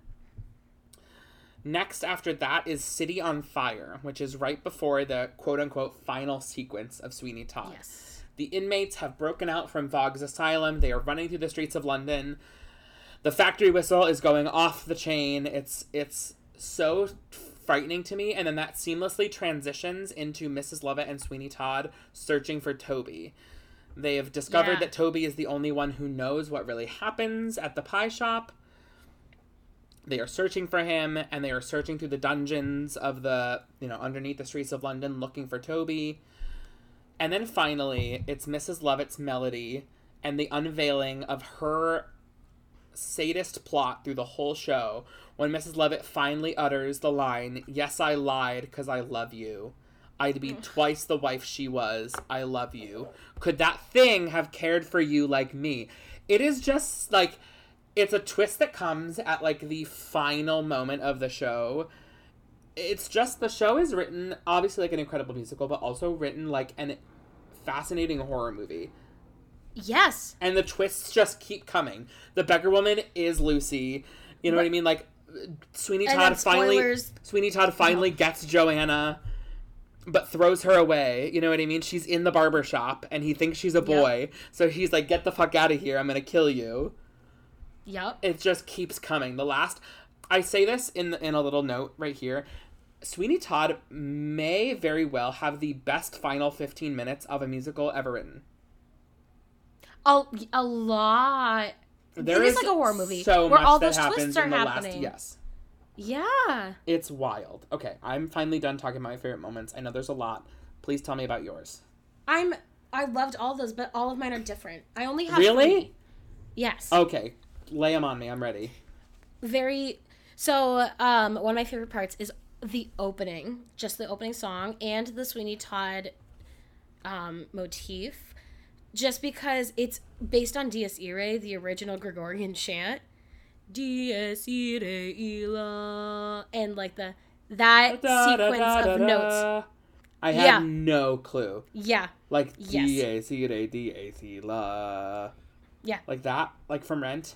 Next after that is City on Fire, which is right before the quote-unquote final sequence of Sweeney Todd. Yes. The inmates have broken out from Vogg's asylum. They are running through the streets of London. The factory whistle is going off the chain. It's so frightening to me. And then that seamlessly transitions into Mrs. Lovett and Sweeney Todd searching for Toby. They have discovered that Toby is the only one who knows what really happens at the pie shop. They are searching for him, and they are searching through the dungeons of the, underneath the streets of London looking for Toby. And then finally, it's Mrs. Lovett's melody and the unveiling of her sadist plot through the whole show when Mrs. Lovett finally utters the line, "Yes, I lied, 'cause I love you. I'd be twice the wife she was. I love you. Could that thing have cared for you like me?" It is just, like, it's a twist that comes at, like, the final moment of the show. It's just, the show is written, obviously, like an incredible musical, but also written like an fascinating horror movie. Yes. And the twists just keep coming. The Beggar Woman is Lucy. You know what I mean? Like, Sweeney Todd finally gets Joanna, but throws her away. You know what I mean? She's in the barber shop, and he thinks she's a boy. Yep. So he's like, "Get the fuck out of here. I'm going to kill you." Yep. It just keeps coming. I say this in a little note right here. Sweeney Todd may very well have the best final 15 minutes of a musical ever written. A lot. It is like a horror movie so where much all that those happens twists are in the happening. Yes. Yeah. It's wild. Okay, I'm finally done talking about my favorite moments. I know there's a lot. Please tell me about yours. I loved all those, but all of mine are different. I only have Really? 3. Yes. Okay, lay them on me. I'm ready. So, one of my favorite parts is the opening, just the opening song, and the Sweeney Todd motif, just because it's based on Dies Irae, the original Gregorian chant. Dies Irae illa, and like that sequence of notes. I have no clue. Yeah. Like Yes. Dies Irae, Dies illa. Yeah. Like that? Like from Rent?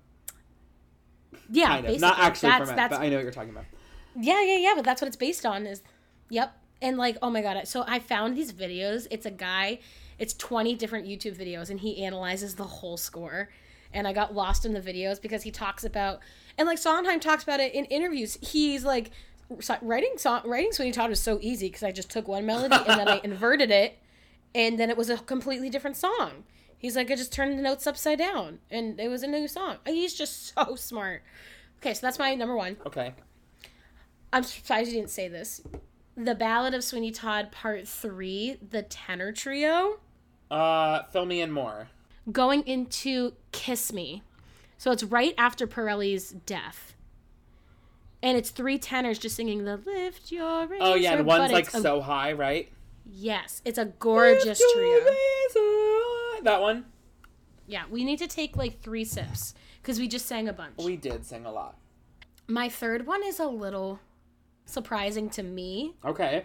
Yeah. Kind of. Basically. Not actually from Rent, but I know what you're talking about. Yeah, but that's what it's based on is, yep. And like, oh my God. So I found these videos. It's a guy, it's 20 different YouTube videos, and he analyzes the whole score. And I got lost in the videos because he talks about, and like Sondheim talks about it in interviews. He's like, writing Sweeney Todd was so easy because I just took one melody and then I inverted it, and then it was a completely different song. He's like, I just turned the notes upside down, and it was a new song. He's just so smart. Okay, so that's my number 1. Okay. I'm surprised you didn't say this. The Ballad of Sweeney Todd Part 3, the tenor trio. Fill me in more. Going into Kiss Me. So it's right after Pirelli's death. And it's 3 tenors just singing the Lift Your Razor. Oh, yeah, and one's like so so high, right? Yes, it's a gorgeous trio. That one? Yeah, we need to take like 3 sips because we just sang a bunch. We did sing a lot. My third one is a little surprising to me. Okay.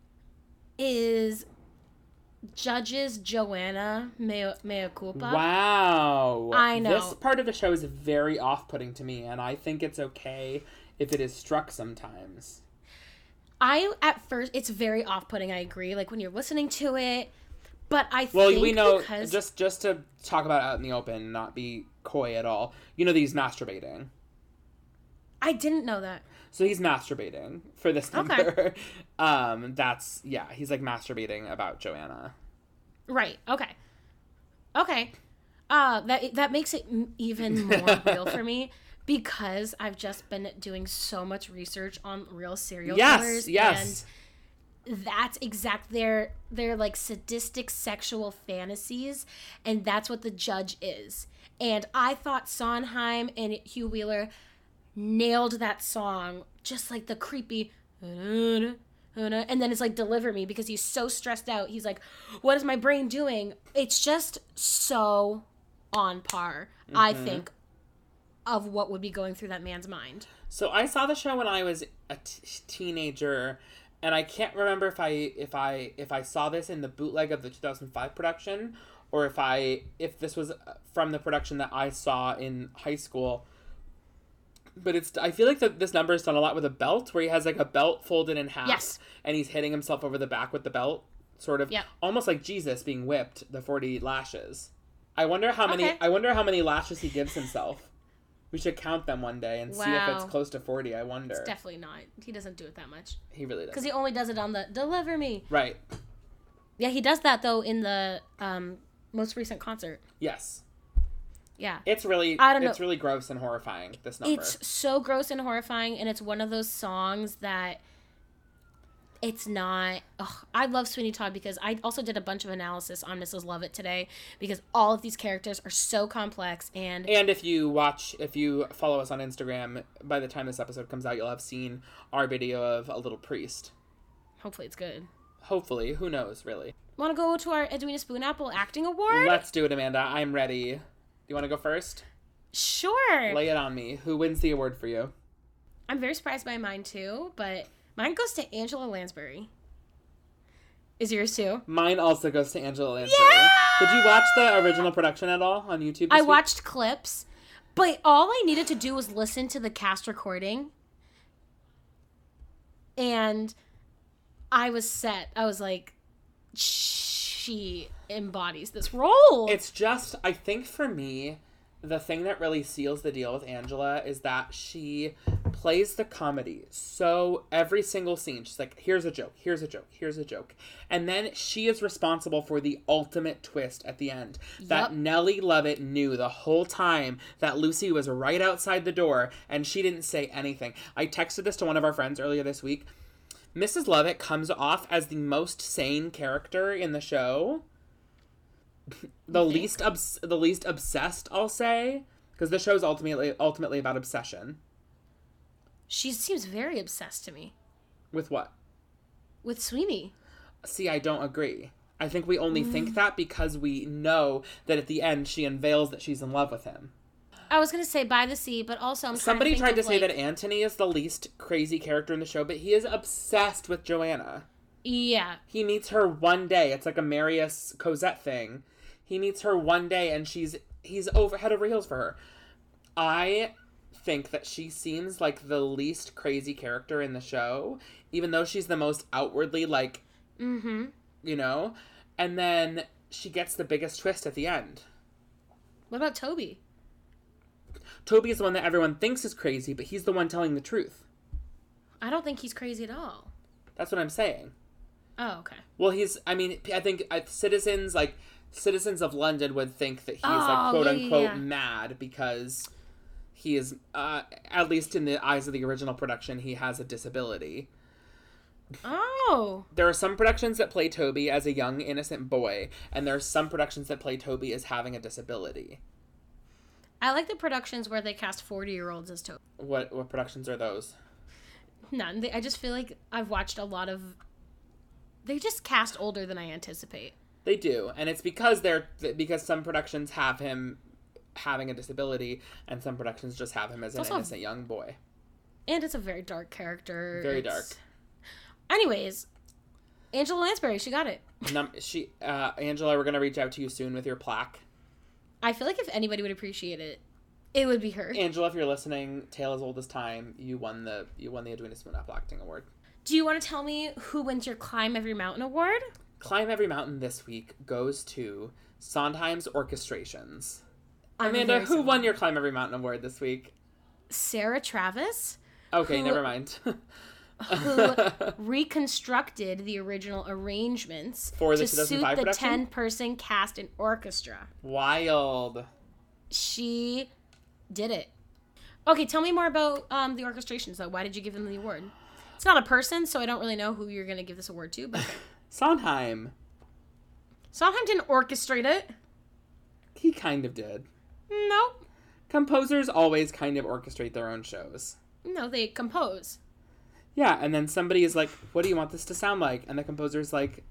Is Judge's Joanna Mea Culpa. Wow. I know. This part of the show is very off-putting to me, and I think it's okay if it is struck sometimes. At first, it's very off-putting, I agree, like when you're listening to it, but I think Well, we know, because... just to talk about it out in the open, not be coy at all, you know that he's masturbating. I didn't know that. So he's masturbating for this number. Okay. He's like masturbating about Joanna. Right, okay. That makes it even more real for me because I've just been doing so much research on real serial killers. Yes. And that's their like sadistic sexual fantasies, and that's what the Judge is. And I thought Sondheim and Hugh Wheeler nailed that song, just like the creepy and then it's like Deliver Me because he's so stressed out. He's like, what is my brain doing? It's just so on par, I think, of what would be going through that man's mind. So I saw the show when I was a teenager, and I can't remember if I saw this in the bootleg of the 2005 production or if this was from the production that I saw in high school. But I feel like this number is done a lot with a belt, where he has like a belt folded in half, Yes. and he's hitting himself over the back with the belt, sort of, almost like Jesus being whipped, the 40 lashes. I wonder how many lashes he gives himself. We should count them one day and see if it's close to 40. I wonder. It's definitely not. He doesn't do it that much. He really does. Because he only does it on the Deliver Me. Right. Yeah, he does that though in the most recent concert. Yes. Yeah. It's really gross and horrifying, this number. It's so gross and horrifying, and it's one of those songs that it's not... I love Sweeney Todd because I also did a bunch of analysis on Mrs. Lovett today because all of these characters are so complex, and if you follow us on Instagram, by the time this episode comes out, you'll have seen our video of A Little Priest. hopefully it's good. Hopefully. Who knows, really? Want to go to our Edwina Spoonapple Acting Award? Let's do it, Amanda. I'm ready. Do you want to go first? Sure. Lay it on me. Who wins the award for you? I'm very surprised by mine too, but mine goes to Angela Lansbury. Is yours too? Mine also goes to Angela Lansbury. Yeah! Did you watch the original production at all on YouTube this week? Watched clips, but all I needed to do was listen to the cast recording. And I was set. I was like, she embodies this role. It's just, I think for me, the thing that really seals the deal with Angela is that she plays the comedy. So every single scene, she's like, here's a joke, here's a joke, here's a joke. And then she is responsible for the ultimate twist at the end. That Nellie Lovett knew the whole time that Lucy was right outside the door and she didn't say anything. I texted this to one of our friends earlier this week. Mrs. Lovett comes off as the most sane character in the show. The least obsessed, I'll say. Because the show's ultimately about obsession. She seems very obsessed to me. With what? With Sweeney. See, I don't agree. I think we only think that because we know that at the end she unveils that she's in love with him. I was going to say by the sea, but also Somebody tried to say that Anthony is the least crazy character in the show, but he is obsessed with Joanna. Yeah. He meets her one day. It's like a Marius Cosette thing. He meets her one day and he's head over heels for her. I think that she seems like the least crazy character in the show, even though she's the most outwardly like, you know, and then she gets the biggest twist at the end. What about Toby? Toby is the one that everyone thinks is crazy, but he's the one telling the truth. I don't think he's crazy at all. That's what I'm saying. Oh, okay. Well, I think citizens of London would think that he's quote unquote mad because he is, at least in the eyes of the original production, he has a disability. Oh. There are some productions that play Toby as a young, innocent boy, and there are some productions that play Toby as having a disability. I like the productions where they cast 40-year-olds as Toby. What productions are those? None. I just feel like I've watched a lot of... They just cast older than I anticipate. They do, and it's because some productions have him having a disability, and some productions just have him as an innocent young boy. And it's a very dark character. Very dark. Anyways, Angela Lansbury, she got it. Angela, we're gonna reach out to you soon with your plaque. I feel like if anybody would appreciate it, it would be her. Angela, if you're listening, Tale as Old as Time, you won the Edwina Smoon Acting Award. Do you want to tell me who wins your Climb Every Mountain award? Climb Every Mountain this week goes to Sondheim's Orchestrations. Amanda, who won your Climb Every Mountain award this week? Sarah Travis. Okay, never mind. Who reconstructed the original arrangements for the to suit the production? 10-person cast and orchestra. Wild. She did it. Okay, tell me more about the orchestrations, though. Why did you give them the award? It's not a person, so I don't really know who you're going to give this award to. But Sondheim. Sondheim didn't orchestrate it. He kind of did. Nope. Composers always kind of orchestrate their own shows. No, they compose. Yeah, and then somebody is like, what do you want this to sound like? And the composer's like...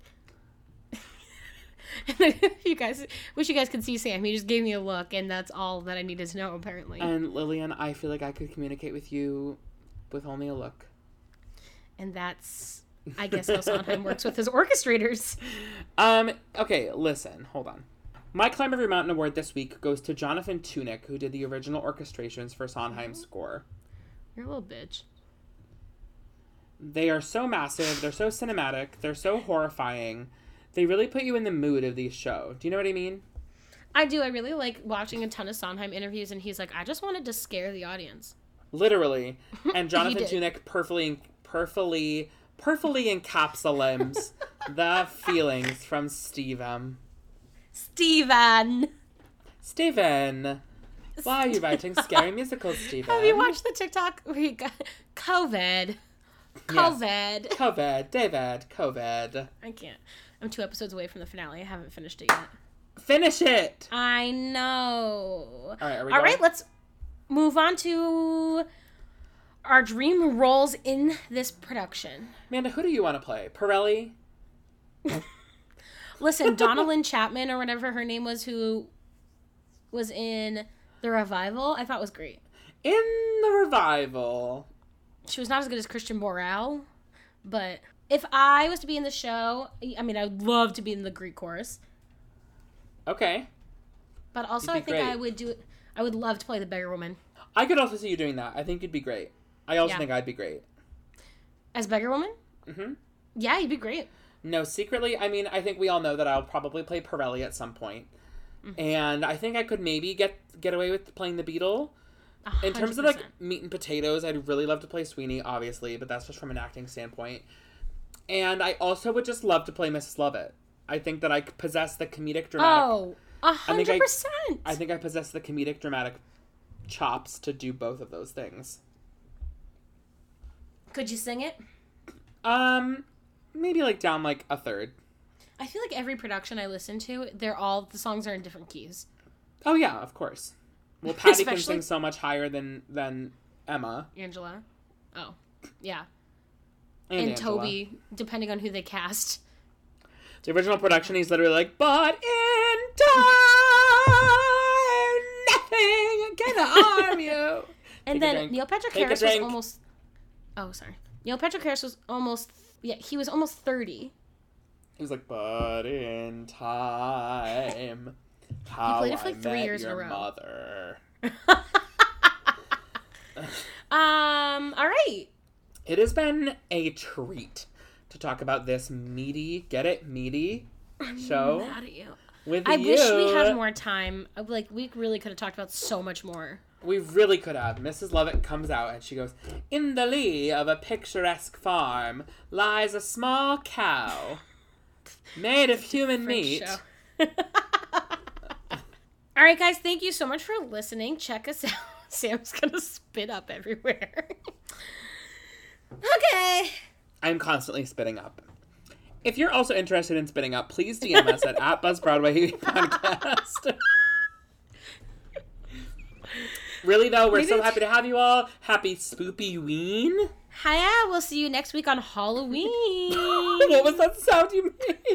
You guys, wish you guys could see Sam. He just gave me a look, and that's all that I needed to know, apparently. And Lillian, I feel like I could communicate with you with only a look. And that's, I guess, how Sondheim works with his orchestrators. Okay, listen, hold on. My Climb Every Mountain award this week goes to Jonathan Tunick, who did the original orchestrations for Sondheim's score. You're a little bitch. They are so massive, they're so cinematic, they're so horrifying. They really put you in the mood of these shows. Do you know what I mean? I do. I really like watching a ton of Sondheim interviews, and he's like, I just wanted to scare the audience. Literally. And Jonathan Tunick perfectly encapsulates the feelings from Steven. Why are you writing scary musicals, Steven? Have you watched the TikTok where you got COVID? Yes. COVID. I can't. I'm 2 episodes away from the finale. I haven't finished it yet. Finish it! I know. All right, let's move on to our dream roles in this production. Amanda, who do you want to play? Pirelli? Listen, Donna Lynn Chapman, or whatever her name was, who was in The Revival, I thought was great. In The Revival. She was not as good as Christian Borle, but if I was to be in the show, I mean, I would love to be in the Greek chorus. Okay. But also, I think I would love to play the beggar woman. I could also see you doing that. I think you'd be great. I also think I'd be great. As beggar woman? Mm-hmm. Yeah, you'd be great. No, secretly, I mean, I think we all know that I'll probably play Pirelli at some point. Mm-hmm. And I think I could maybe get away with playing the Beetle. In terms of, like, meat and potatoes, I'd really love to play Sweeney, obviously, but that's just from an acting standpoint. And I also would just love to play Mrs. Lovett. I think that I possess the comedic dramatic... Oh, 100%! I think I possess the comedic dramatic chops to do both of those things. Could you sing it? Maybe, like, down, like, a third. I feel like every production I listen to, the songs are in different keys. Oh, yeah, of course. Well, Patty can sing so much higher than Emma. Angela. Oh, yeah. And Toby, depending on who they cast. The original production, he's literally like, but in time, nothing can harm you. And then Neil Patrick Harris was almost... Oh, sorry. Neil Patrick Harris was almost... Yeah, he was almost 30. He was like, but in time... How he played it for like I 3 met years in a your row. Mother. All right. It has been a treat to talk about this meaty show. Mad at you. With I you. wish we had more time. Like, we really could have talked about so much more. We really could have. Mrs. Lovett comes out and she goes, in the lee of a picturesque farm lies a small cow made of human meat. All right, guys, thank you so much for listening. Check us out. Sam's going to spit up everywhere. Okay. I'm constantly spitting up. If you're also interested in spitting up, please DM us at @BuzzBroadway Podcast. Really, though, we're so happy to have you all. Happy Spoopy-ween. Hiya, we'll see you next week on Halloween. What was that sound you made?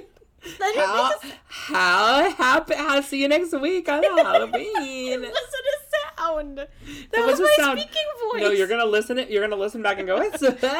I'll see you next week on Halloween. It wasn't a sound. That was my speaking voice. No, you're gonna listen back and go, it's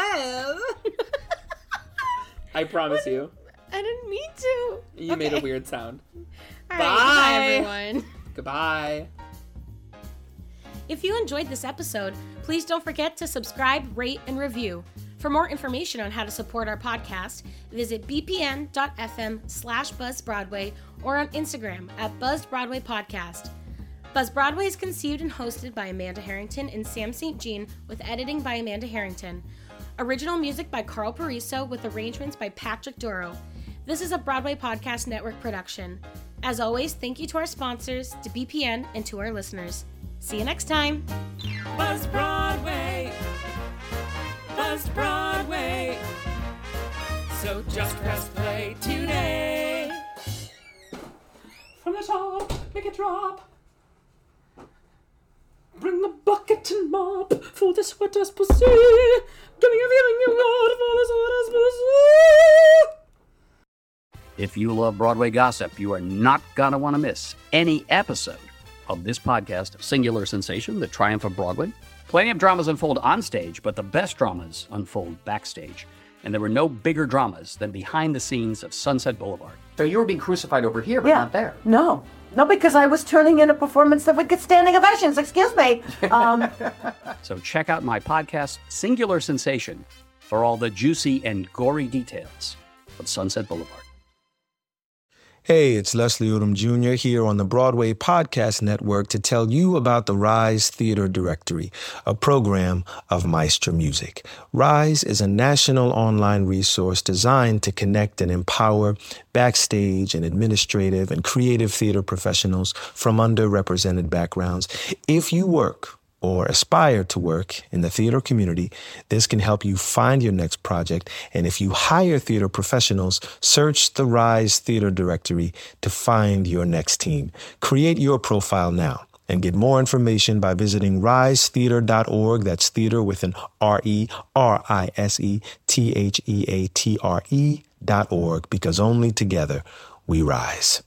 I promise you. I didn't mean to. You made a weird sound. All Bye. Right, bye, everyone. Goodbye. If you enjoyed this episode, please don't forget to subscribe, rate, and review. For more information on how to support our podcast, visit bpn.fm/BuzzBroadway or on Instagram @BuzzBroadwayPodcast. Buzz Broadway is conceived and hosted by Amanda Harrington and Sam St. Jean with editing by Amanda Harrington. Original music by Carl Pariso with arrangements by Patrick Duro. This is a Broadway Podcast Network production. As always, thank you to our sponsors, to BPN, and to our listeners. See you next time. Buzz Broadway. Buzz Broadway. So just press play today. From the top, make it drop. Bring a bucket and mop for this wet ass pussy. Give me a feeling you got for this wet ass pussy. If you love Broadway gossip, you are not going to want to miss any episode of this podcast of Singular Sensation, The Triumph of Broadway. Plenty of dramas unfold on stage, but the best dramas unfold backstage. And there were no bigger dramas than behind the scenes of Sunset Boulevard. So you were being crucified over here, but not there. No, because I was turning in a performance that would get standing ovations. Excuse me. So check out my podcast, Singular Sensation, for all the juicy and gory details of Sunset Boulevard. Hey, it's Leslie Odom Jr. here on the Broadway Podcast Network to tell you about the Rise Theater Directory, a program of Maestro Music. Rise is a national online resource designed to connect and empower backstage and administrative and creative theater professionals from underrepresented backgrounds. If you work or aspire to work in the theater community, this can help you find your next project. And if you hire theater professionals, search the Rise Theater Directory to find your next team. Create your profile now and get more information by visiting risetheater.org. That's theater with an RERISETHEATRE.org, because only together we rise.